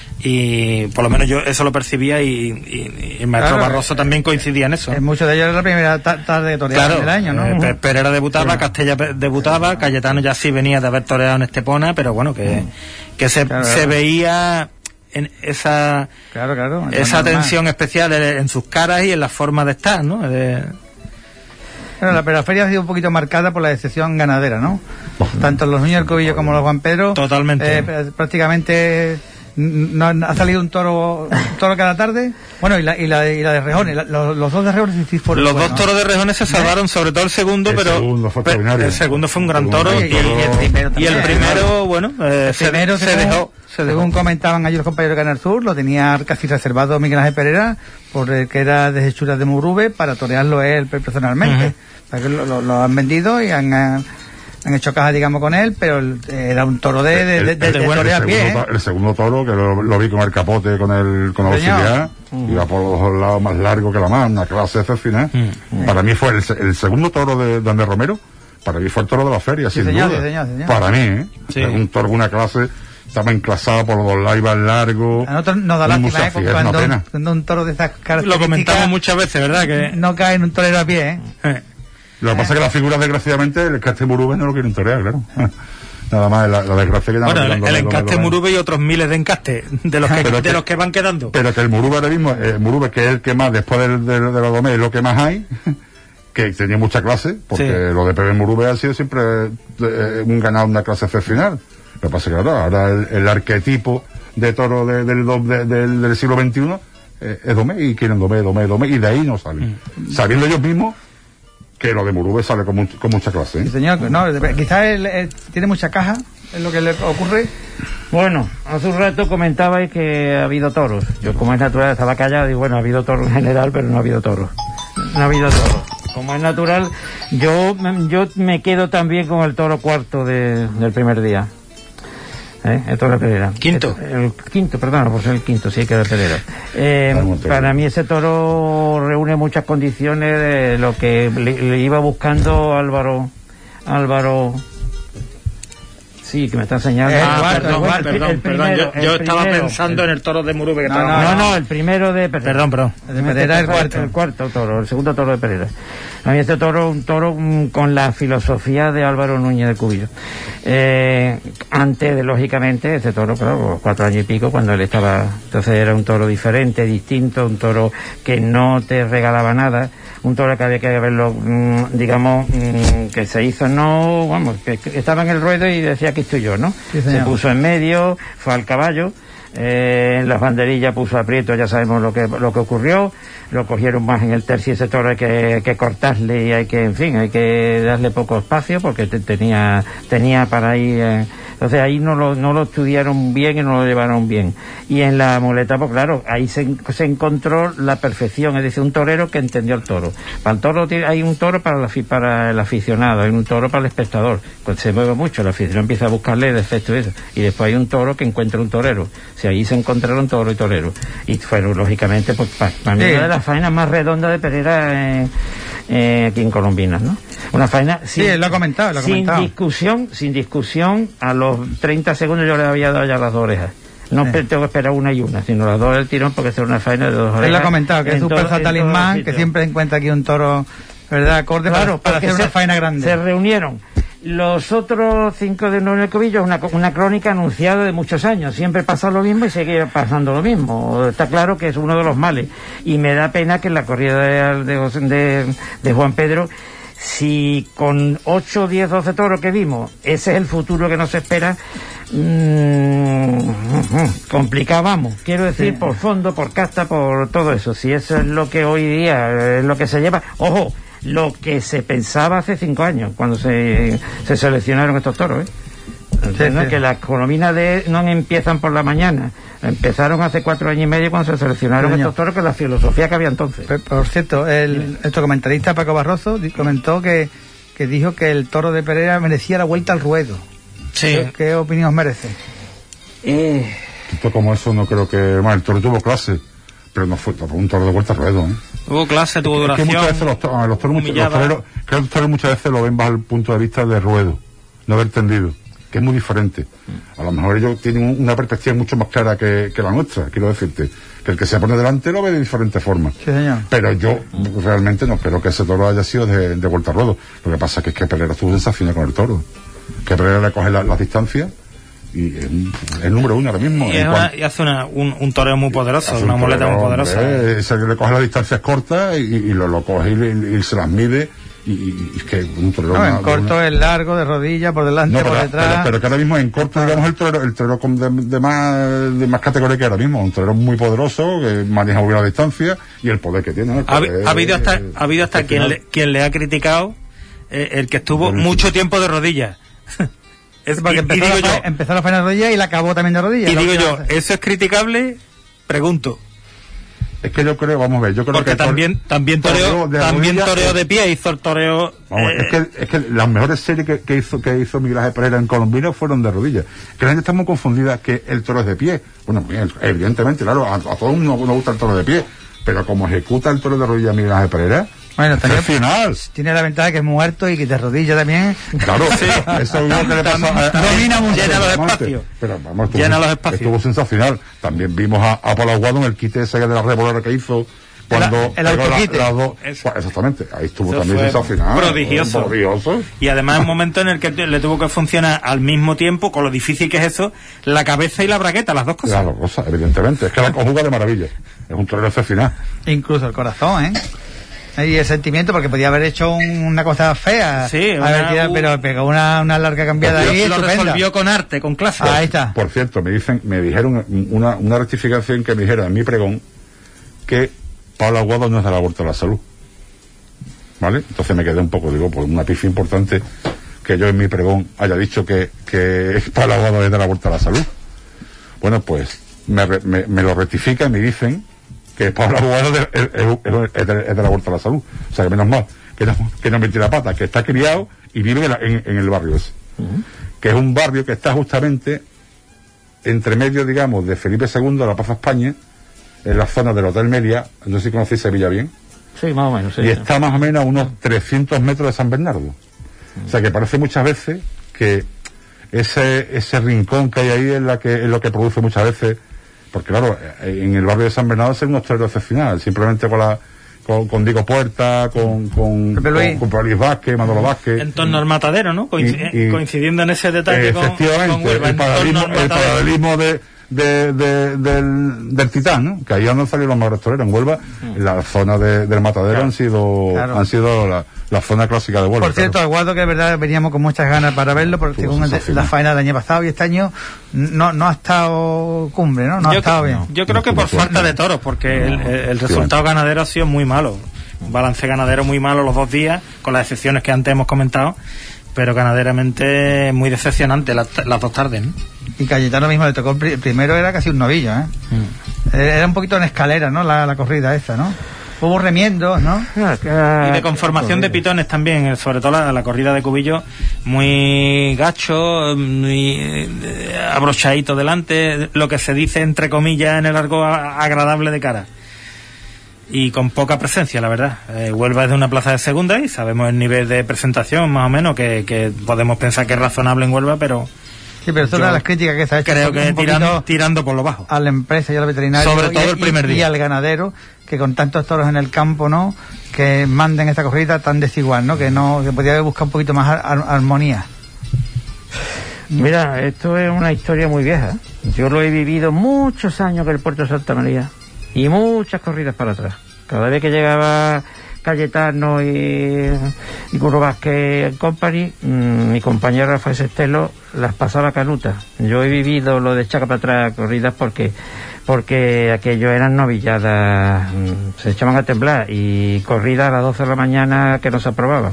Y por lo menos yo eso lo percibía y, y- y el maestro Claro, Barroso también coincidía en eso. En muchos de ellos era la primera ta- tarde de toreada Claro, del año, ¿no? eh, Pe- Pereira debutaba, Castella pe- debutaba, Cayetano ya sí venía de haber toreado en Estepona, pero bueno, que, que se, Claro, se claro. veía en esa Claro, claro. esa normal. tensión especial en, en sus caras y en la forma de estar, ¿no? De- Bueno, la, pero la feria ha sido un poquito marcada por la excepción ganadera, ¿no? Tanto los niños del Cobillo como los Juan Pedro. Totalmente. eh, pr- prácticamente n- no, no- ha salido un toro un toro cada tarde. Bueno, y la, y la, y la de Rejones. la- los, los dos de Rejones sí fueron Los buenos. dos toros de Rejones se salvaron, sobre todo el segundo, El pero segundo fue pe- extraordinario. el segundo fue un gran El toro segundo y, Y, y el primero y también. el primero, bueno, eh, se, Primero, se según, dejó. Se dejó. según comentaban allí los compañeros de Canal Sur, lo tenía casi reservado Miguel Ángel Pereira, porque era de hechuras de Murube, para torearlo él personalmente. Ujú. O sea, que lo, lo- lo han vendido y han, han han hecho caja, digamos, con él, pero el- era un toro de, de, de, de, de bueno, torear el, bien, segundo, ¿eh? to- el segundo toro, que lo, lo vi con el capote, con el con el Señor. auxiliar, iba por los dos lados más largo que la mano, una clase excepcional. Para mí fue el, se- el segundo toro de, de Andrés Romero, para mí fue el toro de la feria, Sí, sin señor, duda. sí, señor, señor. Para mí, ¿eh? Sí. Es un toro de una clase, estaba enclasado por los dos lados, iba largo. A nosotros nos da muy lástima, ¿eh? musafir, es una Cuando, pena. cuando un toro de esas características Lo comentamos muchas veces, ¿verdad? Que no cae en un torero a pie, ¿eh? eh, Lo que pasa es que la figura, desgraciadamente, el encaste Murube no lo quieren torear, claro. Nada más, la, la desgracia que bueno, el, dame, el dame, encaste dame. Murube y otros miles de encastes de los que, Pero de que- los que van quedando. Pero que el Murube ahora mismo, el Murube, que es el que más, después del, del, de los Domé, es lo que más hay, que tenía mucha clase, porque Sí. lo de Pepe Murube ha sido siempre eh, un ganado, una clase excepcional. Lo que pasa es que ahora, ahora el, el arquetipo de toro de- del, do- de- del, del siglo veintiuno eh, es Domé, y quieren Domé, Domé, Domé, y de ahí no salen. Sabiendo ellos mismos que lo de Murube sale con, much- con mucha clase. Sí, ¿eh? señor, no, quizás él, él tiene mucha caja, es lo que le ocurre. Bueno, hace un rato comentabais que ha habido toros. Yo, como es natural, estaba callado y bueno, ha habido toros en general, pero no ha habido toros. No ha habido toros. Como es natural, yo, yo me quedo también con el toro cuarto de- del primer día. ¿Eh? El toro de Pereira. Quinto. El, el quinto, perdón, por ser el quinto, sí, que era Pereira. Eh, Vamos, Pereira. para mí ese toro reúne muchas condiciones de lo que le, le iba buscando Álvaro. Álvaro. sí, que me está enseñando. Ah, Ah, perdón, el- perdón, el perdón. primero, Yo, yo el estaba primero. pensando en el toro de Murube que No, estaba- No, no, el primero de Pereira. Perdón, perdón. El de Pereira, el cuarto. El cuarto toro, el segundo toro de Pereira. A mí este toro, un toro mm, con la filosofía de Álvaro Núñez de Cubillo. Eh, antes de, lógicamente, este toro, claro, cuatro años y pico, cuando él estaba, entonces era un toro diferente, distinto, un toro que no te regalaba nada, un toro que había que verlo, mm, digamos, mm, que se hizo, no, vamos, que, que estaba en el ruedo y decía, aquí estoy yo, ¿no? Sí, se señor. puso en medio, fue al caballo, eh, en las banderillas puso aprieto, ya sabemos lo que lo que ocurrió, lo cogieron más en el tercio, ese toro hay que, que cortarle y hay que, en fin, hay que darle poco espacio porque te- tenía tenía para ir, eh, entonces ahí no lo, no lo estudiaron bien y no lo llevaron bien. Y en la muleta, pues claro, ahí se, en- se encontró la perfección, es decir, un torero que entendió el toro. Para el toro tiene- hay un toro para, la, fi- para el aficionado, hay un toro para el espectador. Cuando se mueve mucho, el aficionado empieza a buscarle defectos y eso. Y después hay un toro que encuentra un torero. O sea, ahí se encontraron toro y torero. Y fueron, lógicamente, pues para, para mí Sí. una de las faenas más redondas de Pereira eh, eh, aquí en Colombinas, ¿no? Una faena Sí, él lo ha comentado, lo ha sin comentado. discusión, sin discusión, a los treinta segundos yo le había dado ya las dos orejas. No Sí. pe- tengo que esperar una y una, sino las dos del tirón porque es una faena de dos orejas. Él lo ha comentado, que es en un todo- persa en todos talismán, los que sitios. siempre encuentra aquí un toro, ¿verdad? Acorde Claro, para, para porque hacer una se- faena grande. Se reunieron los otros cinco de nueve Cobillo, una, co- una crónica anunciada de muchos años. Siempre pasa lo mismo y sigue pasando lo mismo. Está claro que es uno de los males. Y me da pena que en la corrida de, de, de- de Juan Pedro, si con ocho, diez, doce toros que vimos, ese es el futuro que nos espera, mmm, complicado vamos. Quiero decir, Sí. por fondo, por casta, por todo eso. Si eso es lo que hoy día es lo que se lleva. Ojo, lo que se pensaba hace cinco años, cuando se, se seleccionaron estos toros, ¿eh? ¿Entiendes? sí. Que las colombinas de no empiezan por la mañana, empezaron hace cuatro años y medio cuando se seleccionaron Sí, señor. estos toros, que es la filosofía que había entonces. Por, por cierto, el, nuestro comentarista Paco Barroso di- comentó que, que dijo que el toro de Pereira merecía la vuelta al ruedo. Sí. ¿Qué, qué opinión os merece? Eh, Esto como eso no creo que... Bueno, el toro tuvo clase, pero no fue fue un toro de vuelta al ruedo, ¿eh? Tuvo clase, tuvo Es que duración. muchas veces los, to- ah, los toros, mucho- los humillaba. toreros, creo que los toreros muchas veces lo ven bajo el punto de vista de ruedo, no haber tendido, que es muy diferente. A lo mejor ellos tienen un- una perspectiva mucho más clara que, que la nuestra, quiero decirte, que el que se pone delante lo ve de diferentes formas. Sí, señor. Pero yo realmente no creo que ese toro haya sido de, de vuelta al ruedo. Lo que pasa es que, es que Pereira estuvo sensacional con el toro. Que Pereira le coge la- las distancias y es el número uno ahora mismo. Y, En es cuan- una- y hace una, un, un toreo muy poderoso, hace una un muleta muy torero, poderosa. hombre, ese que le coge las distancias cortas y, y lo, lo coge y, le- y se las mide y, y- y es que un torero... No, una- en corto una- es largo, de rodilla, por delante, No, por pero, detrás. pero, pero que ahora mismo en corto, digamos, el torero, el torero con de, de más, de más categoría que ahora mismo, un torero muy poderoso, que maneja muy bien la distancia y el poder que tiene. ¿no? El Ha, poder, ha habido hasta, eh, ha habido hasta al quien, final- le, quien le ha criticado eh, el que estuvo Buenísimo. mucho tiempo de rodillas. Es, Porque y, y empezó, digo la, yo, fa- empezó la faena de rodilla y la acabó también de rodilla. y La digo última yo, vez. ¿eso es criticable? Pregunto. Es que yo creo, vamos a ver, yo creo Porque que... el tore- también, también toreo, toreo de también rodillas toreo es- de pie, hizo el toreo. Vamos, eh, es, que, es que las mejores series que, que hizo que hizo Miguel Ángel Pereira en Colombino fueron de rodillas. Que la gente está muy confundida que el toro es de pie. Bueno, bien, evidentemente, claro, a, a todo el mundo nos gusta el toro de pie. Pero como ejecuta el toro de rodillas Miguel Ángel Pereira, Bueno, también excepcional. tiene la ventaja que es muerto y que de rodilla también. Claro, eso es lo que le pasó a, a- Domina mucho. Llena los Exactamente. espacios. Pero vamos, estuvo, Llena los espacios. estuvo sensacional. También vimos a, a Pablo Aguado en el quite ese de la revolera que hizo cuando El- el pegó la- autoquite. las dos- Eso. Pues, exactamente, ahí estuvo Eso también fue sensacional. prodigioso. Prodigioso. Y además un momento en el que le tuvo que funcionar al mismo tiempo, con lo difícil que es eso, la cabeza y la bragueta, las dos cosas. Claro, cosa, evidentemente. Es que la conjuga de maravilla. Es un torero excepcional. Incluso el corazón, ¿eh? Y el sentimiento, porque podía haber hecho un- una cosa fea. Sí, haber una- tirado, pero pegó una, una larga cambiada Pero ahí. Lo estupenda. resolvió con arte, con clase. Ahí está. Por cierto, me dicen, me dijeron una, una rectificación que me dijeron en mi pregón que Pablo Aguado no es de la Huerta de la Salud. ¿Vale? Entonces me quedé un poco, digo, por una pifia importante que yo en mi pregón haya dicho que, que Pablo Aguado es de la Huerta de la Salud. Bueno, pues me, re- me, me lo rectifican y me dicen que Pablo Aguado es, es- es- es de, es de la Huerta de la Salud. O sea, que menos mal que no, que no me tira pata, que está criado y vive en, la- en- en el barrio ese. Que es un barrio que está justamente entre medio, digamos, de Felipe segundo de la Plaza España, en la zona del Hotel Melia, no sé si conocéis Sevilla bien, Sí, más o menos, sí. y está más o menos a unos trescientos metros de San Bernardo. O sea que parece muchas veces que ese ese rincón que hay ahí es la que es lo que produce muchas veces, porque claro, en el barrio de San Bernardo es un torero excepcional, simplemente con la con, con Diego Puerta, con con Pepe Luis, con, con Luis Vázquez, Manolo Vázquez, en torno al matadero, ¿no? Coinc- y, y, coincidiendo en ese detalle con, efectivamente, con Huelva, el paralelismo, el paralelismo de De, de, del, del Titán, ¿no? Que ahí han salido los mejores toreros en Huelva. Mm. La zona de, del matadero claro. han sido claro. han sido la, la zona clásica de Huelva. Por cierto, claro. Aguado, que de verdad veníamos con muchas ganas para verlo, porque según la faena del año pasado y este año no no ha estado cumbre, ¿no? No yo ha estado que, bien. Yo creo que por falta de toros, porque no, el, el resultado sí, ganadero ha sido muy malo. Un balance ganadero muy malo los dos días, con las excepciones que antes hemos comentado, pero ganaderamente muy decepcionante las, las dos tardes, ¿no? Y Cayetano mismo le tocó el pri- primero, era casi un novillo, ¿eh? Mm. Era un poquito en escalera, ¿no? La, la corrida esta, ¿no? Hubo remiendos, ¿no? Y de conformación de pitones también, sobre todo la, la corrida de Cubillo, muy gacho, muy eh, abrochadito delante, lo que se dice entre comillas en el argot agradable de cara. Y con poca presencia, la verdad. Eh, Huelva es de una plaza de segunda y sabemos el nivel de presentación, más o menos, que, que podemos pensar que es razonable en Huelva, pero... Sí, pero eso es una de las críticas que se ha hecho. Creo que tirando, tirando por lo bajo. A la empresa y al veterinario. Sobre todo y, el primer y, día. Y al ganadero, que con tantos toros en el campo, ¿no? Que manden esta corrida tan desigual, ¿no? Que no, que podría haber buscado un poquito más ar- ar- armonía. Mira, esto es una historia muy vieja. Yo lo he vivido muchos años en el puerto de Santa María. Y muchas corridas para atrás. Cada vez que llegaba Cayetano y, y Curro Vázquez Company, mmm, mi compañero Rafael Sestelo las pasaba canutas. Yo he vivido lo de chaca para atrás corridas porque porque aquello eran novilladas, mmm, se echaban a temblar, y corridas a las doce de la mañana que no se aprobaban.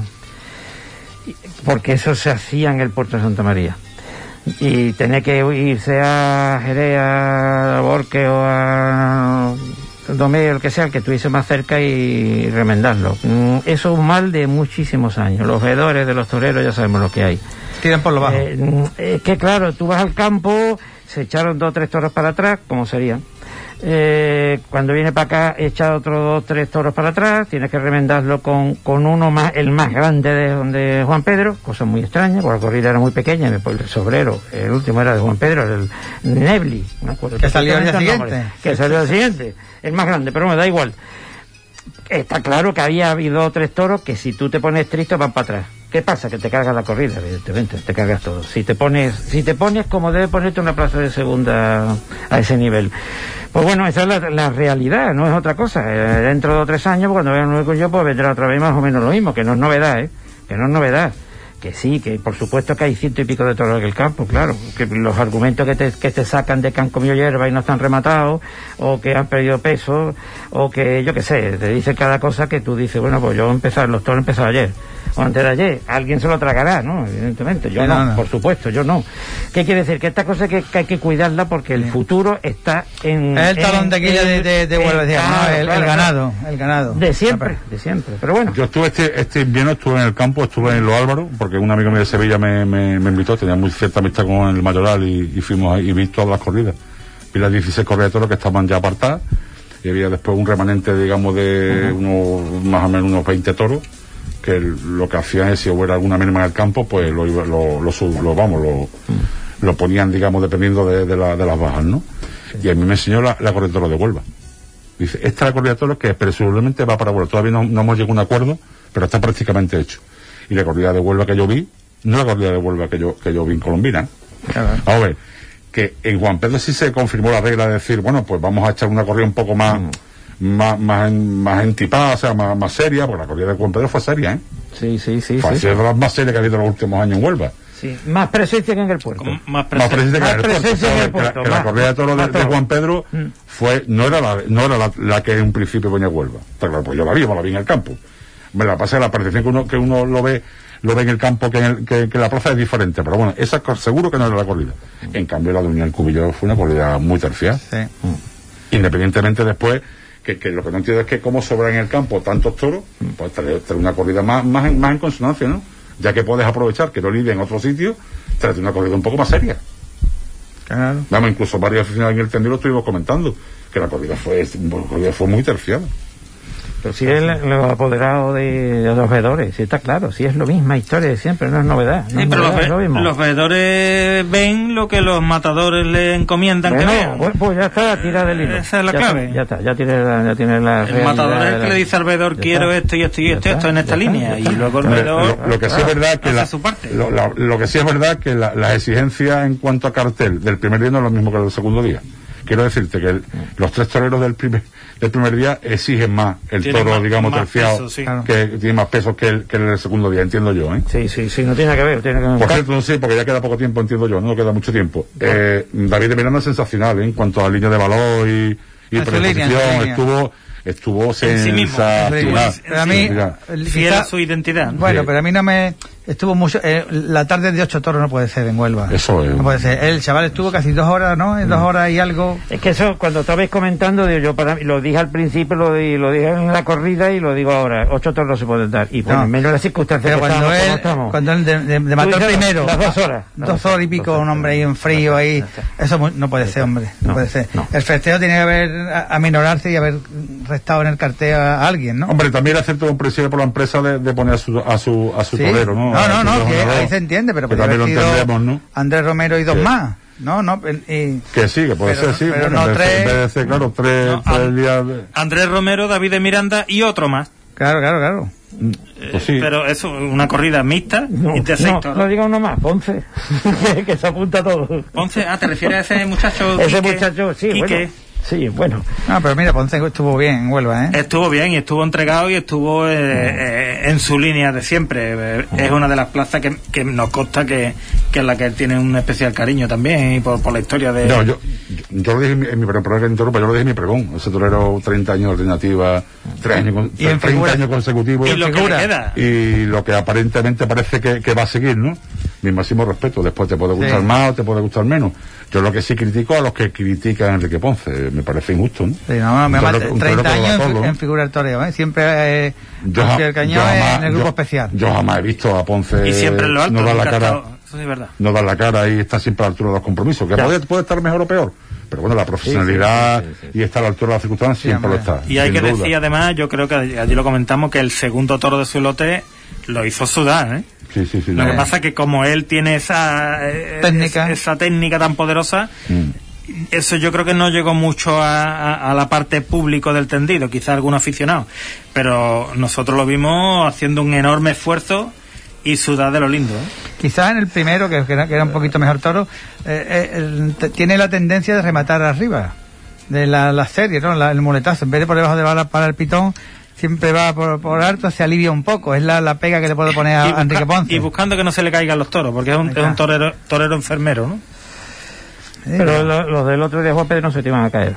Porque eso se hacía en el puerto de Santa María. Y tenía que irse a Jerez, a Borque o a Domé, el que sea, el que estuviese más cerca, y remendarlo. Eso es un mal de muchísimos años. Los veedores de los toreros ya sabemos lo que hay. Tiran por lo bajo. Eh, es que claro, tú vas al campo, se echaron dos o tres toros para atrás, como serían. Eh, cuando viene para acá, echa otros dos tres toros para atrás, tienes que remendarlo con, con uno más, el más grande de, de Juan Pedro, cosa muy extraña, porque la corrida era muy pequeña, después el sobrero, el último era de Juan Pedro, el Nebli, no me acuerdo, que salió al día siguiente, nombre, que salió al siguiente, el más grande, pero me da igual. Está claro que había habido dos o tres toros que si tú te pones estricto van para atrás. ¿Qué pasa? Que te cargas la corrida, evidentemente, te cargas todo. Si te pones, si te pones como debe ponerte una plaza de segunda a ese nivel. Pues bueno, esa es la, la realidad, no es otra cosa. Eh, dentro de dos o tres años, cuando vean un yo, pues vendrá otra vez más o menos lo mismo, que no es novedad, ¿eh? Que no es novedad. Que sí, que por supuesto que hay ciento y pico de toros en el campo, claro. Que los argumentos que te, que te sacan de que han comido hierba y no están rematados, o que han perdido peso, o que, yo qué sé, te dicen cada cosa que tú dices, bueno, pues yo empezar, los toros empezaron ayer, o antes de ayer, alguien se lo tragará, ¿no? Evidentemente, yo sí, no, no, por supuesto, yo no. ¿Qué quiere decir? Que esta cosa que, que hay que cuidarla porque el futuro está en... Es el talón de Aquiles de, de, de Huelva, digamos, ¿no? El, claro, el ganado, el ganado. De siempre, de siempre, pero bueno. Yo estuve este, este invierno, estuve en el campo, estuve en Los Álvaros, porque un amigo mío de Sevilla me, me, me invitó, tenía muy cierta amistad con el Mayoral, y, y fuimos ahí y vi todas las corridas. Vi las dieciséis corridas de toros que estaban ya apartadas, y había después un remanente, digamos, de uh-huh. unos, más o menos unos veinte toros, que el, lo que hacían es, si hubiera alguna merma en el campo, pues lo, lo, lo, lo, lo vamos, lo, uh-huh. lo ponían, digamos, dependiendo de, de, la, de las bajas, ¿no? Sí. Y a mí me enseñó la, la corrida de toros de Huelva. Dice, esta es la corrida de toros que presumiblemente va para Huelva. Todavía no, no hemos llegado a un acuerdo, pero está prácticamente hecho. Y la corrida de Huelva que yo vi, no la corrida de Huelva que yo, que yo vi en Colombina. Claro. A ver, que en Juan Pedro sí se confirmó la regla de decir, bueno, pues vamos a echar una corrida un poco más, mm. más, más, más entipada, o sea, más, más seria, porque la corrida de Juan Pedro fue seria, ¿eh? Sí, sí, sí. Fue sí. de las más serias que ha habido en los últimos años en Huelva. Sí, más presencia que en el puerto. Más, más presencia, más que, en presencia que en el puerto. Que la, que la corrida de toros de, de Juan Pedro mm. fue, no era la, no era la, la que en un principio ponía Huelva. Pero claro, pues yo la vi, yo la vi en el campo. Me la pasé, la percepción que uno, que uno lo ve, lo ve en el campo, que en, el, que, que la plaza es diferente, pero bueno, esa seguro que no era la corrida. En cambio, la de Unión Cubillo fue una corrida muy terciada. Sí. Mm. Independientemente después, que, que lo que no entiendo es que cómo sobran en el campo tantos toros, pues traer, traer una corrida más, más, en, más en consonancia, ¿no? Ya que puedes aprovechar que no lidia en otro sitio, traer una corrida un poco más seria. Claro. Vamos, incluso varios aficionados en el tendido lo estuvimos comentando, que la corrida fue, la corrida fue muy terciada. Pero si es los apoderados de, de los veedores, si está claro, si es lo misma historia de siempre, no es novedad. No sí, es pero novedad, los, es lo mismo. los veedores ven lo que los matadores le encomiendan Bueno, que vean. pues, pues ya está, tira del hilo. Esa es la ya clave. Está, ya está, ya tiene la, ya tiene la El matador es el que la, le dice al veedor, quiero esto y esto y esto, esto en esta línea, y luego el Hombre, veedor lo, lo que sí es verdad que hace la, su parte. lo, la- lo que sí es verdad que la- las exigencias en cuanto a cartel del primer día no es lo mismo que del segundo día. Quiero decirte que el- los tres toreros del primer del primer día exigen más el Tienen toro, más- digamos, más terciado, peso, sí. Claro. que tiene más peso que el, que el del segundo día, entiendo yo, ¿eh? Sí, sí, sí, no tiene que ver, tiene que ver. Por cierto, no sé, porque ya queda poco tiempo, entiendo yo, no queda mucho tiempo. Eh, David de Miranda es sensacional, ¿eh? En cuanto a línea de valor y, y En su línea, en su predisposición, línea. estuvo, estuvo sí mismo. sensacional. Pero a mí, Mira, el- Fiel quizá- a su identidad, ¿no? Bueno, Sí. pero a mí no me... Estuvo mucho... eh, la tarde de ocho toros no puede ser en Huelva. Eso es. No puede ser. El chaval estuvo casi dos horas, ¿no? En dos horas y algo... Es que eso, cuando estabais comentando, digo, yo para mí, lo dije al principio, lo, di- lo dije en la corrida y lo digo ahora, ocho toros no se pueden dar. Y por No. en medio de las circunstancias Pero que cuando estamos, como él, estamos. cuando él de, de, de Tú mató dices primero... las dos horas. Dos horas y pico, un hombre ahí en frío ahí... Eso mu- no puede ser, hombre. No, No, puede ser. no. El festeo tiene que haber a- aminorarse y haber restado en el cartel a alguien, ¿no? Hombre, también era cierto comprensible por la empresa de, de poner a su, a su, a su Sí. torero, ¿no? No, A no, su no, que gobernador. ahí se entiende, pero que podría también lo haber sido entendemos, ¿no? Andrés Romero y dos Sí. más, ¿no? no y- Que sí, que puede Pero- ser, sí. pero bueno, no en vez- tres- en vez de ser, claro, tres, No, tres An- días de- Andrés Romero, David de Miranda y otro más. Claro, claro, claro. Pues sí. Pero eso, una corrida mixta No, y de seis no, toros. no diga uno más, Ponce, que, que se apunta todo. Ponce, ah, ¿te refieres a ese muchacho? Ese Quique? muchacho, sí, Quique. bueno. Sí, bueno. No, pero mira, Ponce estuvo bien en Huelva, ¿eh? Estuvo bien y estuvo entregado y estuvo eh, eh, en su línea de siempre. Eh, Es una de las plazas que, que nos consta que, que es la que él tiene un especial cariño también y por, por la historia de... No, yo, yo, yo lo dije en mi, en mi perdón que interrumpa, yo lo dije en mi pregón. Ese torero, treinta años de alternativa, tres años, con- Y en treinta figura. años consecutivos. y lo que le figura. queda. Y lo que aparentemente parece que, que va a seguir, ¿no? Mi máximo respeto. Después te puede gustar Sí. más o te puede gustar menos. Yo lo que sí critico a los que critican a Enrique Ponce. Me parece injusto, ¿no? Sí, no, no, me Un mata, torero- un treinta torero años que lo en, va fi- todo, en figura del toreo, ¿eh? Siempre eh, Yo, ja- el Cañón yo jamás- en el grupo yo- especial. Yo jamás he visto a Ponce Y siempre en lo alto. no dar la nunca ha cara, estado- Eso sí es verdad. no dar la cara y estar siempre a la altura de los compromisos. Que Ya. puede, puede estar mejor o peor. Pero bueno, la profesionalidad sí, sí, sí, y estar a la altura de las circunstancias Sí, siempre lo hombre. está. Y hay sin que duda. decir además, yo creo que allí lo comentamos, que el segundo toro de su lote lo hizo sudar, ¿eh? Sí, sí, sí. Lo no. que pasa es que como él tiene esa eh, Técnica. es- esa técnica tan poderosa, Mm. eso yo creo que no llegó mucho a, a- a la parte público del tendido, quizá algún aficionado, pero nosotros lo vimos haciendo un enorme esfuerzo y sudar de lo lindo, ¿eh? Quizás en el primero, que, que era, que era un poquito mejor toro, eh, eh, el- te- tiene la tendencia de rematar arriba de la, la serie, ¿no? La- el muletazo, en vez de por debajo de bala para el pitón, siempre va por, por alto, se alivia un poco. Es la, la pega que le puede poner a, Y a busca- Enrique Ponce. y buscando que no se le caigan los toros, porque es un, Ahí es un está. torero, torero enfermero, ¿no? Sí, Pero lo- los del otro día Juan Pedro no se te iban a caer.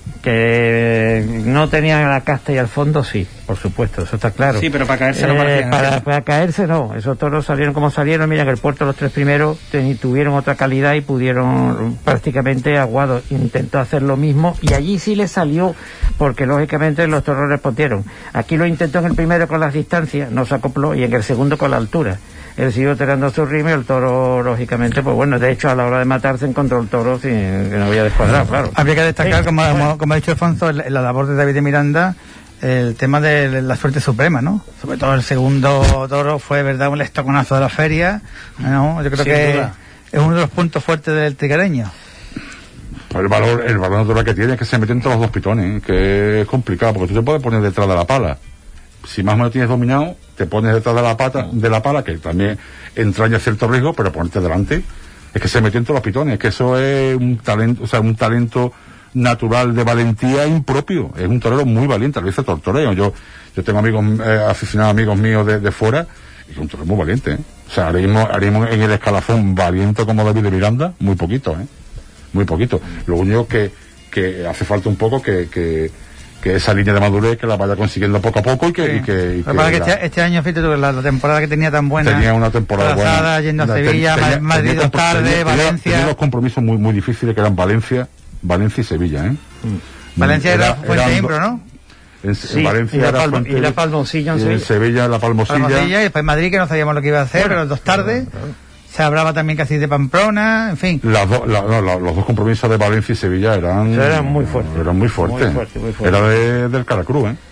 Que no tenían la casta y al fondo, sí, por supuesto, eso está claro. Sí, pero para caerse no Eh, parecían, para, ¿eh? para caerse no, esos toros salieron como salieron. Mira que el puerto, los tres primeros, ten- tuvieron otra calidad y pudieron prácticamente Aguado intentó hacer lo mismo y allí sí le salió, porque lógicamente los toros respondieron. Aquí lo intentó en el primero con las distancias, no se acopló, y en el segundo con la altura. Él siguió tirando su ritmo y el toro, lógicamente, pues bueno, de hecho a la hora de matarse encontró el toro sin, que no había descuadrado, claro. Habría que destacar, Sí, como, bueno. como, como ha dicho Alfonso, en la, en la labor de David de Miranda, el tema de la suerte suprema, ¿no? Sobre todo el segundo toro fue, verdad, un estoconazo de la feria, ¿no? Yo creo Sin que duda. es uno de los puntos fuertes del tiguereño. Pues el valor, el valor natural que tiene es que se mete entre los dos pitones, ¿eh? Que es complicado, porque tú te puedes poner detrás de la pala. Si más o menos tienes dominado, te pones detrás de la pata, de la pala, que también entraña cierto riesgo, pero ponerte delante, es que se metió entre los pitones, es que eso es un talento, o sea, un talento natural de valentía impropio. Es un torero muy valiente, lo dice Tortoreo. Yo, yo tengo amigos, eh, aficionados amigos míos de, de fuera, y es un torero muy valiente, ¿eh? O sea, ahora mismo, ahora mismo en el escalafón valiente como David de Miranda, muy poquito, ¿eh? Muy poquito. Lo único que, que hace falta un poco que, que, que esa línea de madurez que la vaya consiguiendo poco a poco y que, Sí. y que, y Lo que pasa es que la- este, este año, fíjate tú, la, la temporada que tenía tan buena. tenía una temporada trazada, buena. yendo a Ten- Sevilla, tenía- Ma- Madrid tenía dos compro- tardes, tenía- tenía- Valencia. tenía dos compromisos muy muy difíciles que eran Valencia, Valencia y Sevilla, ¿eh? Valencia era, Era- Fuente eran Impro, do- ¿no? En, Sí, en Valencia y la era Palmo- Fuente- y la Palmosilla en y en Sevilla. Sevilla la Palmosilla. Palmosilla, y después Madrid, que no sabíamos lo que iba a hacer, Bueno, pero dos tardes. claro, claro. Se hablaba también casi de Pamplona, en fin. Las do- la- no, la- los dos compromisos de Valencia y Sevilla eran Eran muy fuertes. eran muy fuertes. Muy fuerte, muy fuerte. Era de, del Caracruz, ¿eh?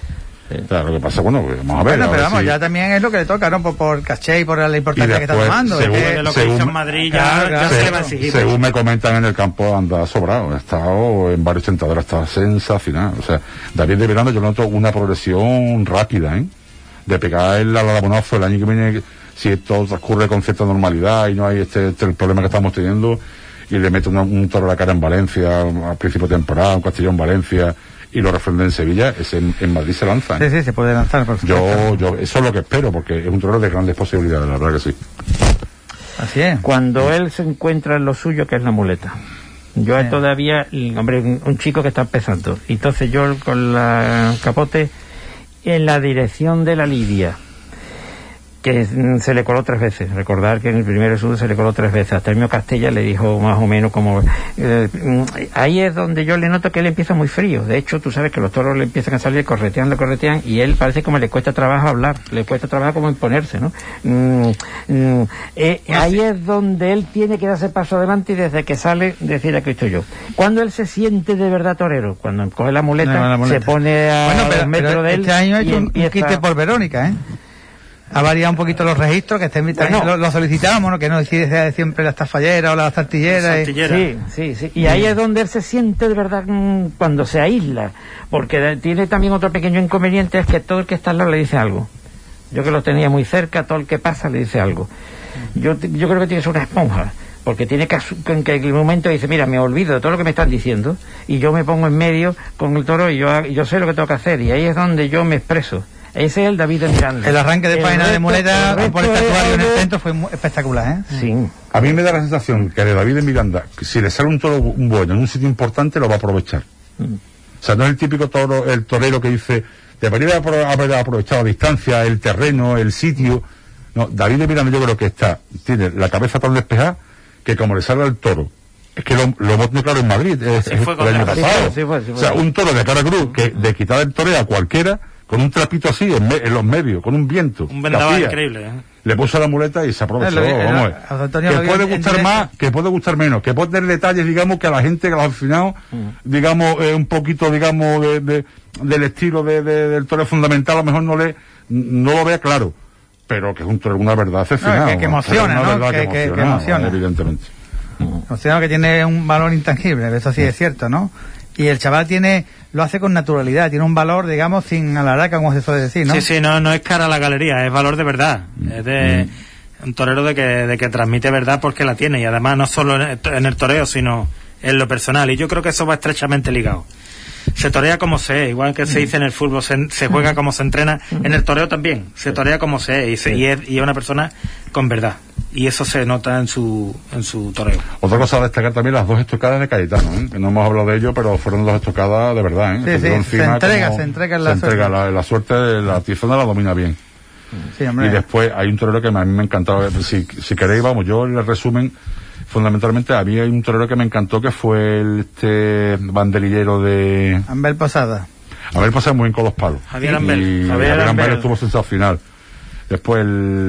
Sí. O sea, lo que pasa, bueno, vamos a ver. Bueno, a pero ver vamos, si... ya también es lo que le toca, ¿no? Por, por caché y por la importancia después, que está tomando. Según, es que lo que según, hizo en Madrid ya, claro, ya claro. se se, le va a exigir. según me comentan en el campo, anda sobrado. Ha estado en varios tentadores, está sensacional. O sea, David de Miranda, yo noto una progresión rápida, ¿eh? De pegar el alabonazo el año que viene, si todo transcurre con cierta normalidad y no hay este, este el problema que estamos teniendo, y le mete una, un toro a la cara en Valencia, a principio de temporada, un Castellón en Valencia, y lo refrenda en Sevilla, es en, en Madrid se lanza. Sí, sí, se puede lanzar, por yo, yo, eso es lo que espero, porque es un torero de grandes posibilidades, la verdad que sí. Así es. Cuando él se encuentra en lo suyo, que es la muleta. Yo sí. todavía, hombre, un chico que está empezando. Entonces yo con la Capote en la dirección de la lidia, que se le coló tres veces. Recordar que en el primer estudio se le coló tres veces. Hasta el mío Castella le dijo más o menos como... Eh, ahí es donde yo le noto que él empieza muy frío. De hecho, tú sabes que los toros le empiezan a salir, corretean, le corretean, y él parece como le cuesta trabajo hablar, le cuesta trabajo como imponerse, ¿no? Mm, mm, eh, ahí es donde él tiene que darse paso adelante y desde que sale decir aquí estoy yo. Cuando él se siente de verdad torero, cuando coge la muleta, no, la muleta. se pone a bueno, pero, dos metros pero de él. Este año ha hecho un, empieza... un quite por Verónica, ¿eh? Ha variado un poquito los registros, que estén, bueno, lo, lo solicitábamos, ¿no? Que no decide siempre la estafallera o la zartillera. Y... Sí, sí, sí. Y ahí es donde él se siente de verdad mmm, cuando se aísla. Porque tiene también otro pequeño inconveniente, es que todo el que está al lado le dice algo. Yo que lo tenía muy cerca, todo el que pasa le dice algo. Yo, yo creo que tiene que ser una esponja. Porque tiene que, en que el momento dice, mira, me olvido de todo lo que me están diciendo y yo me pongo en medio con el toro y yo, yo sé lo que tengo que hacer. Y ahí es donde yo me expreso. Ese es el David de Miranda. El arranque de faena de muleta por este actuario en el centro fue muy espectacular, ¿eh? Sí. A mí me da la sensación que de David de Miranda, que si le sale un toro bueno en un sitio importante, lo va a aprovechar. Mm. O sea, no es el típico toro, el torero que dice, debería haber aprovechado la distancia, el terreno, el sitio. No, David de Miranda yo creo que está, tiene la cabeza tan despejada que como le salga el toro, es que lo, lo hemos tenido claro en Madrid, es, sí, es fue el año pasado. Sí, sí fue, sí fue. O sea, un toro de cara cruz, que de quitar el toreo a cualquiera, con un trapito así en, me, en los medios, con un viento. Un vendaval increíble, ¿eh? Le puso la muleta y se aprovechó. El, el, el, vamos el, Antonio que puede gustar más, que puede gustar menos, que puede tener detalles, digamos, que a la gente, que a los aficionados, mm. digamos, eh, un poquito, digamos, de, de, del estilo de, de, del torero fundamental, a lo mejor no le, no lo vea claro, pero que es un torero, una verdad excepcional. No, que, que emociona, ¿no? Que, que, que, que emociona. Evidentemente. Emociona, que tiene un valor intangible, eso sí es cierto, ¿no? Y el chaval tiene, lo hace con naturalidad, tiene un valor, digamos, sin alaraca, como se suele decir, ¿no? Sí, sí, no, no es cara a la galería, es valor de verdad. Mm. Es de mm. un torero de que, de que transmite verdad porque la tiene, y además no solo en el, en el toreo, sino en lo personal. Y yo creo que eso va estrechamente ligado. Se torea como se es, igual que se dice en el fútbol, se, se juega como se entrena, en el toreo también, se torea como se es, y, se, y, es, y es una persona con verdad. Y eso se nota en su en su toreo. Otra cosa a destacar también, las dos estocadas de Cayetano, ¿eh? Que no hemos hablado de ello, pero fueron dos estocadas de verdad, ¿eh? Sí, sí, se entrega, se entrega en la se suerte. Entrega, la, la suerte, la tizona la domina bien. Sí, hombre. Y después hay un torero que a mí me encantaba, si, si queréis, vamos, yo el resumen, fundamentalmente a mí hay un torero que me encantó, que fue el, este banderillero de... Ambel Posada. Ambel Posada muy bien con los palos. Javier Ambel. Y Javier, Javier Ambel Ambel estuvo sensacional. Después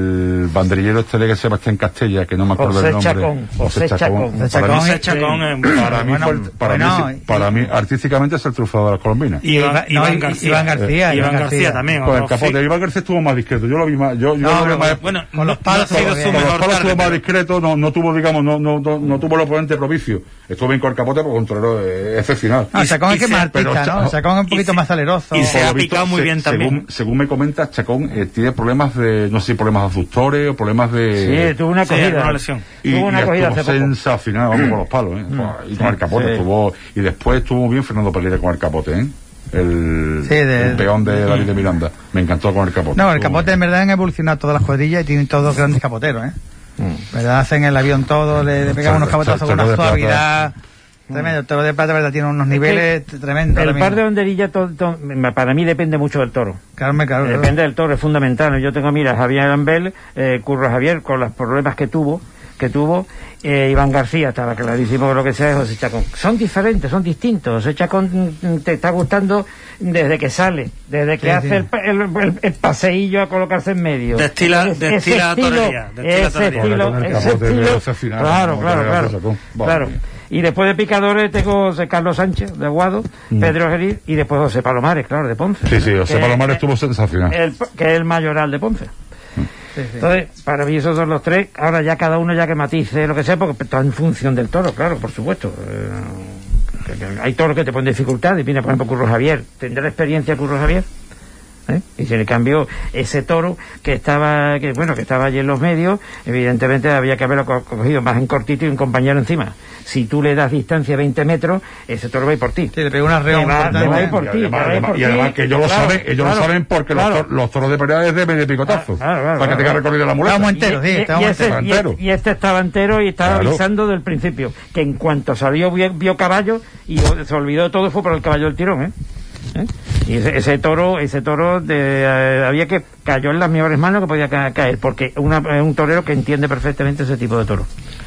el banderillero este de que se en Castella, que no me acuerdo José el nombre. Chacón. José Chacón. Para Chacón, mí, José Chacón eh, para mí, bueno, fue el, para, bueno, mí, para mí artísticamente es el triunfador de las colombinas. Y Iván, no, Iván García. Iván García. Eh, Iván García, García también. Con el no, capote. sí. Iván García estuvo más discreto. Yo lo vi más. Yo, yo no, lo vi más. Bueno, con los palos, no, no ha sido su con los mejor palos tarde, estuvo más pero... discreto. No, no tuvo, digamos, no, no, no, no tuvo el oponente propicio. Estuvo bien con el capote porque un torero eh, excepcional. No, Chacón es que más pero artista, ¿no? Chacón es un poquito se, más saleroso. Y se ha visto, picado muy se, bien según, también. Según me comentas, Chacón eh, tiene problemas de, no sé si problemas de aductores o problemas de... Sí, tuvo una cogida. Sí, una lesión. Y, tuvo una y cogida estuvo hace poco. sensacional, vamos, con los palos, ¿eh? Mm. Y con el capote sí. estuvo... Y después estuvo bien Fernando Pellicer con el capote, ¿eh? El, sí, de, el peón de David de Miranda. Me encantó con el capote. No, el capote en verdad han evolucionado todas las cuadrillas y tienen todos grandes capoteros, ¿eh? Mm. ¿Verdad? Hacen el avión todo, le, le pegan unos capotazos con una suavidad... Tremendo, el toro de plata, verdad, tiene unos niveles es tremendos. El par de banderilla to, to, para mí depende mucho del toro. Claro, claro, depende claro. del toro, es fundamental. Yo tengo, mira, Javier Ambel, eh, Curro Javier, con los problemas que tuvo, que tuvo, eh, Iván García, estaba clarísimo lo que sea, José Chacón. Son diferentes, son distintos. José Chacón te está gustando desde que sale, desde que sí, hace sí. El, el, el, el paseillo a colocarse en medio. Destila, destila torería. Ese estilo, ese estilo. Claro, claro, claro. Claro. Y después de picadores tengo José Carlos Sánchez, de Aguado, mm. Pedro Geriz, y después José Palomares, claro, de Ponce. Sí, sí, José Palomares estuvo sensacional. El, que es el mayoral de Ponce. Mm. Sí, sí. Entonces, para mí esos son los tres. Ahora ya cada uno ya que matice lo que sea, porque está en función del toro, claro, por supuesto. Eh, que, que hay toros que te ponen dificultad, y viene por ejemplo Curro Javier. ¿Tendrá experiencia Curro Javier? ¿Eh? Y se le cambió ese toro que estaba que bueno que estaba allí en los medios, evidentemente había que haberlo co cogido más en cortito y un compañero encima. Si tú le das distancia veinte metros, ese toro va a ir por ti. Sí, le pega una reunión. Va, va a ir por ti. Y además, y además que ellos lo claro, saben, ellos claro, lo saben porque claro. los, toros, los toros de pelea es de medio picotazo. Claro, claro, para que tenga claro. recorrido la muleta. Estábamos enteros, sí, estábamos y, ese, enteros. Y, y este estaba entero y estaba Claro. avisando del principio. Que en cuanto salió vio, vio caballo y se olvidó de todo, fue por el caballo del tirón, ¿eh? ¿Eh? Y ese, ese toro, ese toro de, eh, había que cayó en las mejores manos que podía ca caer, porque una, es un torero que entiende perfectamente ese tipo de toro.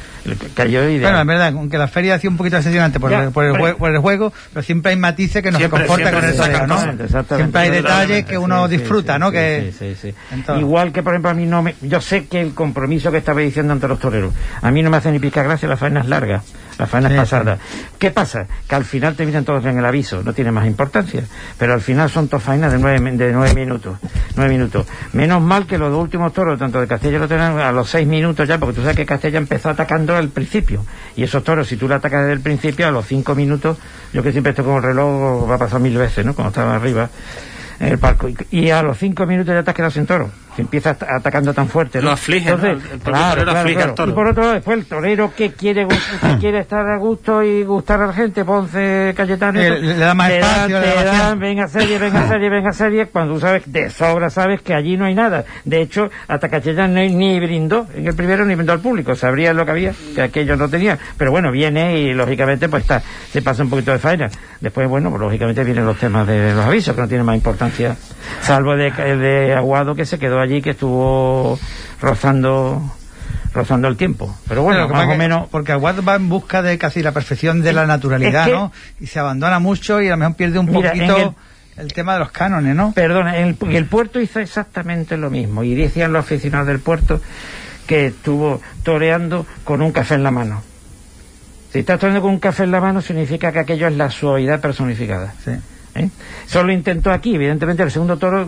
Cayó y bueno, es verdad, aunque la feria ha sido un poquito decepcionante por, ya, el, por, el pero, por el juego, pero siempre hay matices que nos siempre, reconfortan con el siempre, torero, ¿no? exactamente. Siempre hay detalles que uno sí, disfruta, sí, ¿no? Sí, que sí, sí, sí. Todo. Igual que, por ejemplo, a mí no me... Yo sé que el compromiso que estaba diciendo ante los toreros, a mí no me hace ni pica gracia las faenas largas, las faenas sí, pasadas. Sí. ¿Qué pasa? Que al final te miran todos en el aviso, no tiene más importancia. Pero al final son todas faenas de nueve, de nueve minutos. Nueve minutos. Menos mal que los dos últimos toros, tanto de Castella lo tenían a los seis minutos ya, porque tú sabes que Castella empezó atacando al principio. Y esos toros, si tú le atacas desde el principio, a los cinco minutos, yo que siempre estoy con el reloj, va a pasar mil veces, ¿no? Cuando estaba arriba en el palco. Y, y a los cinco minutos ya te has quedado sin toro. Si empiezas atacando tan fuerte, ¿no? Lo aflige, Entonces, ¿no? El claro, torero claro, aflige claro. al toro. Y por otro lado, después el torero que quiere que quiere estar a gusto y gustar a la gente, Ponce, Cayetano, le, le da más te espacio, dan, le da te más dan, venga serie, venga serie, venga serie, cuando tú sabes, de sobra sabes que allí no hay nada. De hecho, hasta Cayetano ni, ni brindó, en el primero ni brindó al público, sabría lo que había, que aquellos no tenían. Pero bueno, viene y lógicamente pues está, se pasa un poquito de faena. Después, bueno, pues lógicamente vienen los temas de los avisos, que no tienen más importancia, salvo de, de Aguado, que se quedó allí, que estuvo rozando rozando el tiempo, pero bueno, pero más o que, menos porque Aguado va en busca de casi la perfección de la naturalidad, es que, ¿no? Y se abandona mucho y a lo mejor pierde un mira, poquito el, el tema de los cánones, ¿no? Perdona, el, el puerto hizo exactamente lo mismo, y decían los aficionados del puerto que estuvo toreando con un café en la mano. Si estás toreando con un café en la mano, significa que aquello es la suavidad personificada. Sí. ¿Eh? Solo intentó aquí, evidentemente el segundo toro,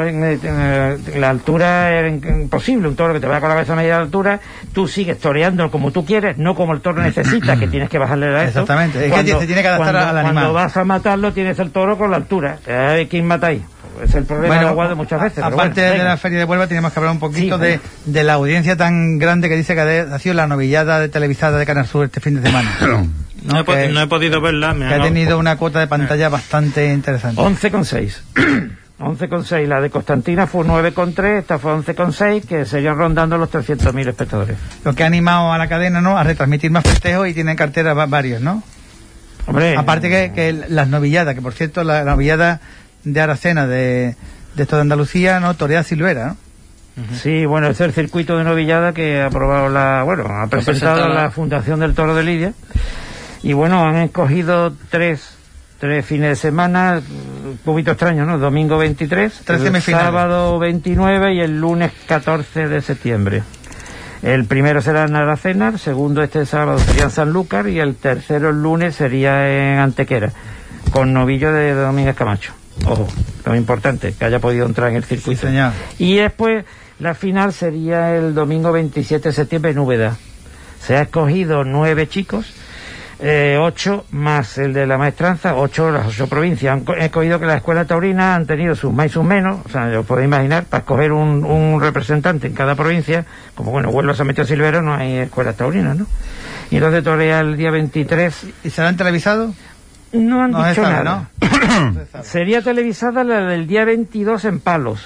la altura era imposible, un toro que te va con la cabeza a media altura, tú sigues toreando como tú quieres, no como el toro necesita, que tienes que bajarle a eso. Exactamente, es cuando, que se tiene que adaptar cuando, al animal. Cuando vas a matarlo tienes el toro con la altura, ¿eh? ¿Quién mata ahí? Es el problema bueno, de Aguado muchas veces. Aparte bueno, de la Feria de Huelva, tenemos que hablar un poquito sí, de, bueno. de la audiencia tan grande que dice que ha sido la novillada de televisada de Canal Sur este fin de semana. No, no, he, que, no he podido verla. Me que han... ha tenido una cuota de pantalla bastante interesante. once coma seis. once coma seis. La de Constantina fue nueve coma tres, esta fue once coma seis, que seguían rondando los trescientos mil espectadores. Lo que ha animado a la cadena, ¿no?, a retransmitir más festejos, y tiene en cartera varios, ¿no? Hombre, aparte que, que las novilladas, que por cierto la, la novillada de Aracena de, de esto de Andalucía, ¿no?, torea Silvera, ¿no? Sí, bueno, es el circuito de novillada que ha aprobado la, bueno, ha presentado la... la Fundación del Toro de Lidia. Y bueno, han escogido tres, tres fines de semana, un poquito extraño, ¿no? Domingo veintitrés, tres el sábado veintinueve y el lunes catorce de septiembre. El primero será en Aracena, el segundo este sábado sería en Sanlúcar y el tercero el lunes sería en Antequera, con novillo de Domínguez Camacho. Ojo, lo importante, que haya podido entrar en el circuito. Sí, y después la final sería el domingo veintisiete de septiembre en Úbeda. Se ha escogido nueve chicos, eh, ocho más el de la maestranza, ocho las ocho provincias. Han escogido que las escuelas taurinas han tenido sus más y sus menos, o sea, os podéis imaginar, para escoger un, un representante en cada provincia, como bueno, Huelva, San Meteo, Silvero, no hay escuelas taurinas, ¿no? Y entonces torea el día veintitrés. ¿Y serán televisados? No han no dicho sabe, nada. ¿no? Sería televisada la del día veintidós en Palos,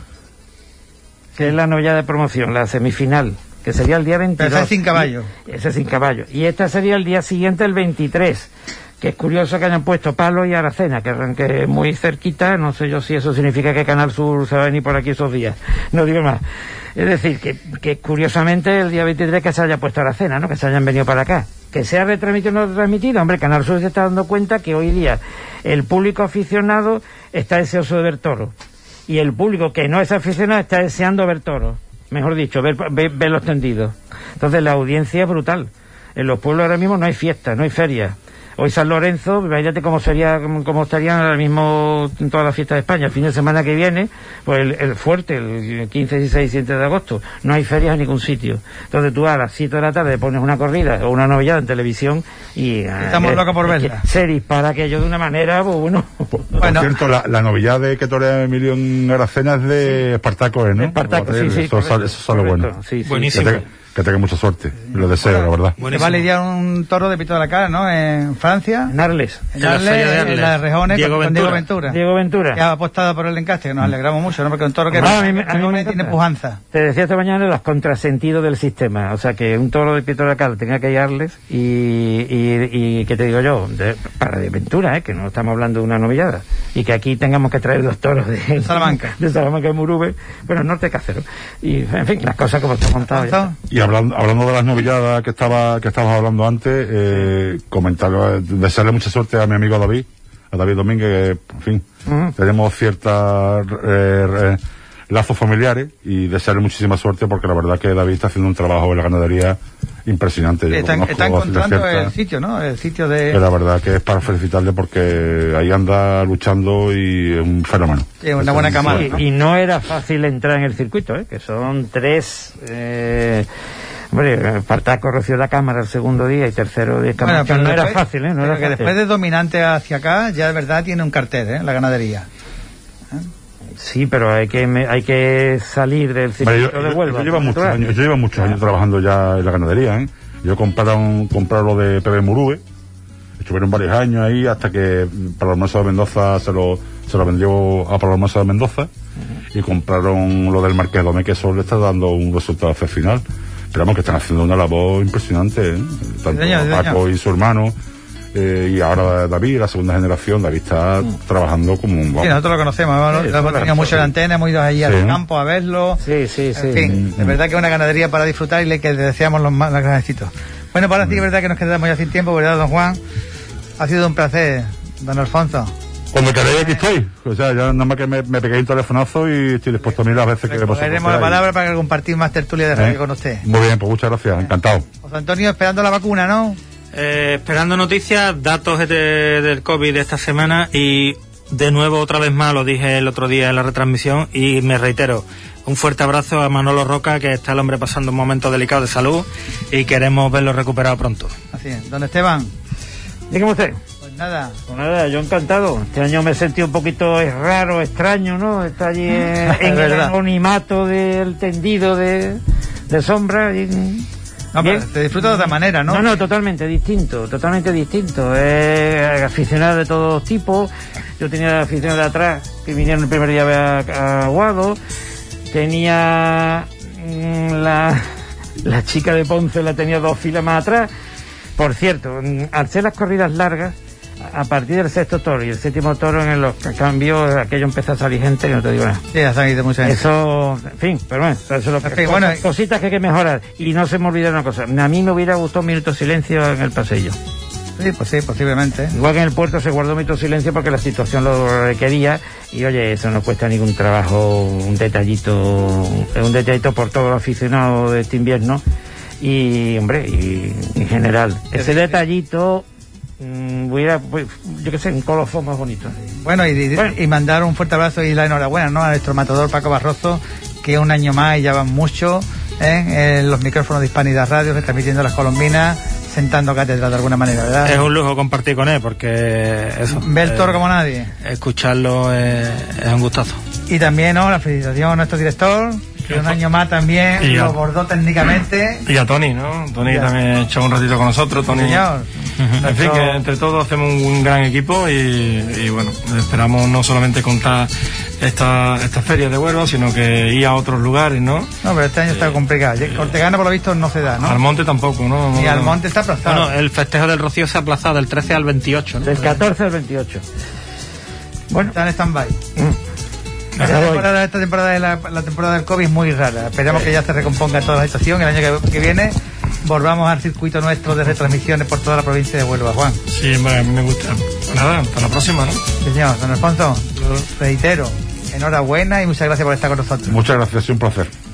que es la novillada de promoción, la semifinal, que sería el día veintidós. Pero ese es sin caballo. Y, ese es sin caballo. Y esta sería el día siguiente, el veintitrés, que es curioso que hayan puesto Palos y Aracena, que, que muy cerquita, no sé yo si eso significa que Canal Sur se va a venir por aquí esos días, no digo más. Es decir, que, que curiosamente el día veintitrés que se haya puesto Aracena, ¿no?, que se hayan venido para acá. Que sea retransmitido o no retransmitido, hombre, Canal Sur se está dando cuenta que hoy día el público aficionado está deseoso de ver toros, y el público que no es aficionado está deseando ver toros, mejor dicho, ver, ver, ver los tendidos. Entonces la audiencia es brutal. En los pueblos ahora mismo no hay fiesta, no hay feria. Hoy San Lorenzo, imagínate cómo sería, cómo estarían ahora mismo en todas las fiestas de España. El fin de semana que viene, pues el, el fuerte, el quince, dieciséis y diecisiete de agosto, no hay ferias en ningún sitio. Entonces tú a las siete de la tarde pones una corrida o una novillada en televisión y... Estamos eh, locos por verla. Se dispara aquello de una manera, pues bueno... Por, bueno. por cierto, la, la novillada de que torea Emilio en Aracena es de sí. Espartaco, ¿no? Espartaco, sí, sí. Eso, eso sale bueno. Sí, sí. Buenísimo. Que tenga mucha suerte, lo deseo, bueno, la verdad. Se va a lidiar un toro de Pito de la Cara, ¿no? En Francia. En Arles. En Arles, en, Arles, en las Rejones, Diego con, con Ventura. Diego Ventura. Diego Ventura. Que ha apostado por el encaste, que nos alegramos mucho, ¿no? Porque un toro que ah, a mí, a mí me tiene pujanza. Te decía esta mañana los contrasentidos del sistema. O sea, que un toro de Pito de la Cara tenga que ir a Arles y, y, y ¿qué te digo yo? De, para de Ventura, ¿eh? Que no estamos hablando de una novillada. Y que aquí tengamos que traer dos toros de Salamanca. De Salamanca de Murube. Bueno, norte de Cáceres. Y, en fin, las cosas como están montadas. Y hablando, hablando de las novilladas que estaba que estabas hablando antes, eh, comentar, desearle mucha suerte a mi amigo David, a David Domínguez, que, en fin, uh-huh. tenemos ciertas eh, lazos familiares y desearle muchísima suerte porque la verdad que David está haciendo un trabajo en la ganadería impresionante. Yo está, conozco, está encontrando el sitio, ¿no? El sitio de... La verdad que es para felicitarle porque ahí anda luchando y es un fenómeno. Sí, una buena camada, ¿no? Y, y no era fácil entrar en el circuito, ¿eh? Que son tres... Eh, Hombre, Espartaco recibió la cámara el segundo día y tercero día. Bueno, pero no después, era fácil, ¿eh? No era que fácil. Después de dominante hacia acá, ya de verdad tiene un cartel, ¿eh? La ganadería. ¿Eh? Sí, pero hay que hay que salir del circuito bueno, yo, de Huelva. Yo, yo llevo muchos años, yo llevo muchos años trabajando ya en la ganadería, ¿eh? Yo compraron comprar lo de P B Murube. Estuvieron varios años ahí hasta que Pablo Hermoso de Mendoza se lo se lo vendió a Pablo Hermoso de Mendoza uh-huh. y compraron lo del Marqués Domé, que eso le está dando un resultado hacia el final. Pero vamos, que están haciendo una labor impresionante, ¿eh? Tanto señor, Paco señor. y su hermano, eh, y ahora David, la segunda generación. David está mm. trabajando como un... Vamos. Sí, nosotros lo conocemos, ¿no? Sí, lo hemos tenido mucho en la antena, hemos ido allí sí. al campo a verlo. Sí, sí, sí. En fin, mm. es verdad que es una ganadería para disfrutar y le que le deseamos los más grandes éxitos. Bueno, pues ahora sí que es verdad que nos quedamos ya sin tiempo, ¿verdad, don Juan? Ha sido un placer, don Alfonso. Cuando queréis aquí estoy. O sea, ya nada más que me, me peguéis un telefonazo y estoy dispuesto a mirar las veces que vosotros queremos la palabra para compartir más tertulia de radio ¿Eh? con usted. Muy bien, pues muchas gracias, encantado. José Antonio, esperando la vacuna, ¿no? Eh, esperando noticias, datos de, del COVID de esta semana y de nuevo otra vez más, lo dije el otro día en la retransmisión y me reitero, un fuerte abrazo a Manolo Roca, que está el hombre pasando un momento delicado de salud y queremos verlo recuperado pronto. Así es. Don Esteban. Dígame usted. Nada. Pues nada, yo encantado. Este año me he sentido un poquito raro, extraño, ¿no? Está allí en, en el anonimato del tendido de, de sombra. Y, no, pero te disfrutas de otra manera, ¿no? No, no, totalmente distinto, totalmente distinto. Eh, aficionado de todos tipos. Yo tenía aficionados de atrás que vinieron el primer día a ver a, a Guado. Tenía mmm, la, la chica de Ponce, la tenía dos filas más atrás. Por cierto, al ser las corridas largas, a partir del sexto toro y el séptimo toro en los cambios, aquello empezó a salir gente que no te digo nada. Sí, ha salido mucha gente. Eso, en fin, pero bueno, eso es lo que, en fin, cosas, bueno, cositas que hay que mejorar. Y no se me olvide una cosa, a mí me hubiera gustado un minuto de silencio en el pasillo. Sí, pues sí, posiblemente. Igual que en el puerto se guardó un minuto de silencio porque la situación lo requería y oye, eso no cuesta ningún trabajo, un detallito, un detallito por todo lo aficionado de este invierno. Y, hombre, y en general, ese detallito mmm, hubiera, pues, yo qué sé, un colofón más bonito. Bueno y, bueno, y mandar un fuerte abrazo y la enhorabuena, ¿no? A nuestro matador Paco Barroso, que un año más y ya van mucho ¿eh? en los micrófonos de Hispanidad Radio, retransmitiendo las colombinas, sentando cátedra de alguna manera, ¿verdad? Es un lujo compartir con él, porque eso... Ve el toro eh, como nadie. Escucharlo es, es un gustazo. Y también, ¿no? La felicitación a nuestro director, que un año más también y lo abordó técnicamente. Y a Tony, ¿no? Tony ya. también echó un ratito con nosotros, Tony. Señor. En fin, que entre todos hacemos un gran equipo y, y bueno, esperamos no solamente contar esta, esta feria de Huelva, sino que ir a otros lugares, ¿no? No, pero este año está eh, complicado. Cortegana, por lo visto, no se da, ¿no? Almonte tampoco, ¿no? Y Almonte está aplazado. Bueno, el festejo del Rocío se ha aplazado del trece al veintiocho, ¿no? Del catorce al veintiocho. Bueno, está en stand-by. Mm. Esta temporada, esta temporada de la, la temporada del COVID es muy rara. Esperamos que ya se recomponga toda la situación. El año que, que viene volvamos al circuito nuestro de retransmisiones por toda la provincia de Huelva, Juan. Sí, a mí me gusta. Nada, hasta la próxima, ¿no? Señor, don Alfonso, lo reitero, enhorabuena y muchas gracias por estar con nosotros. Muchas gracias, es un placer.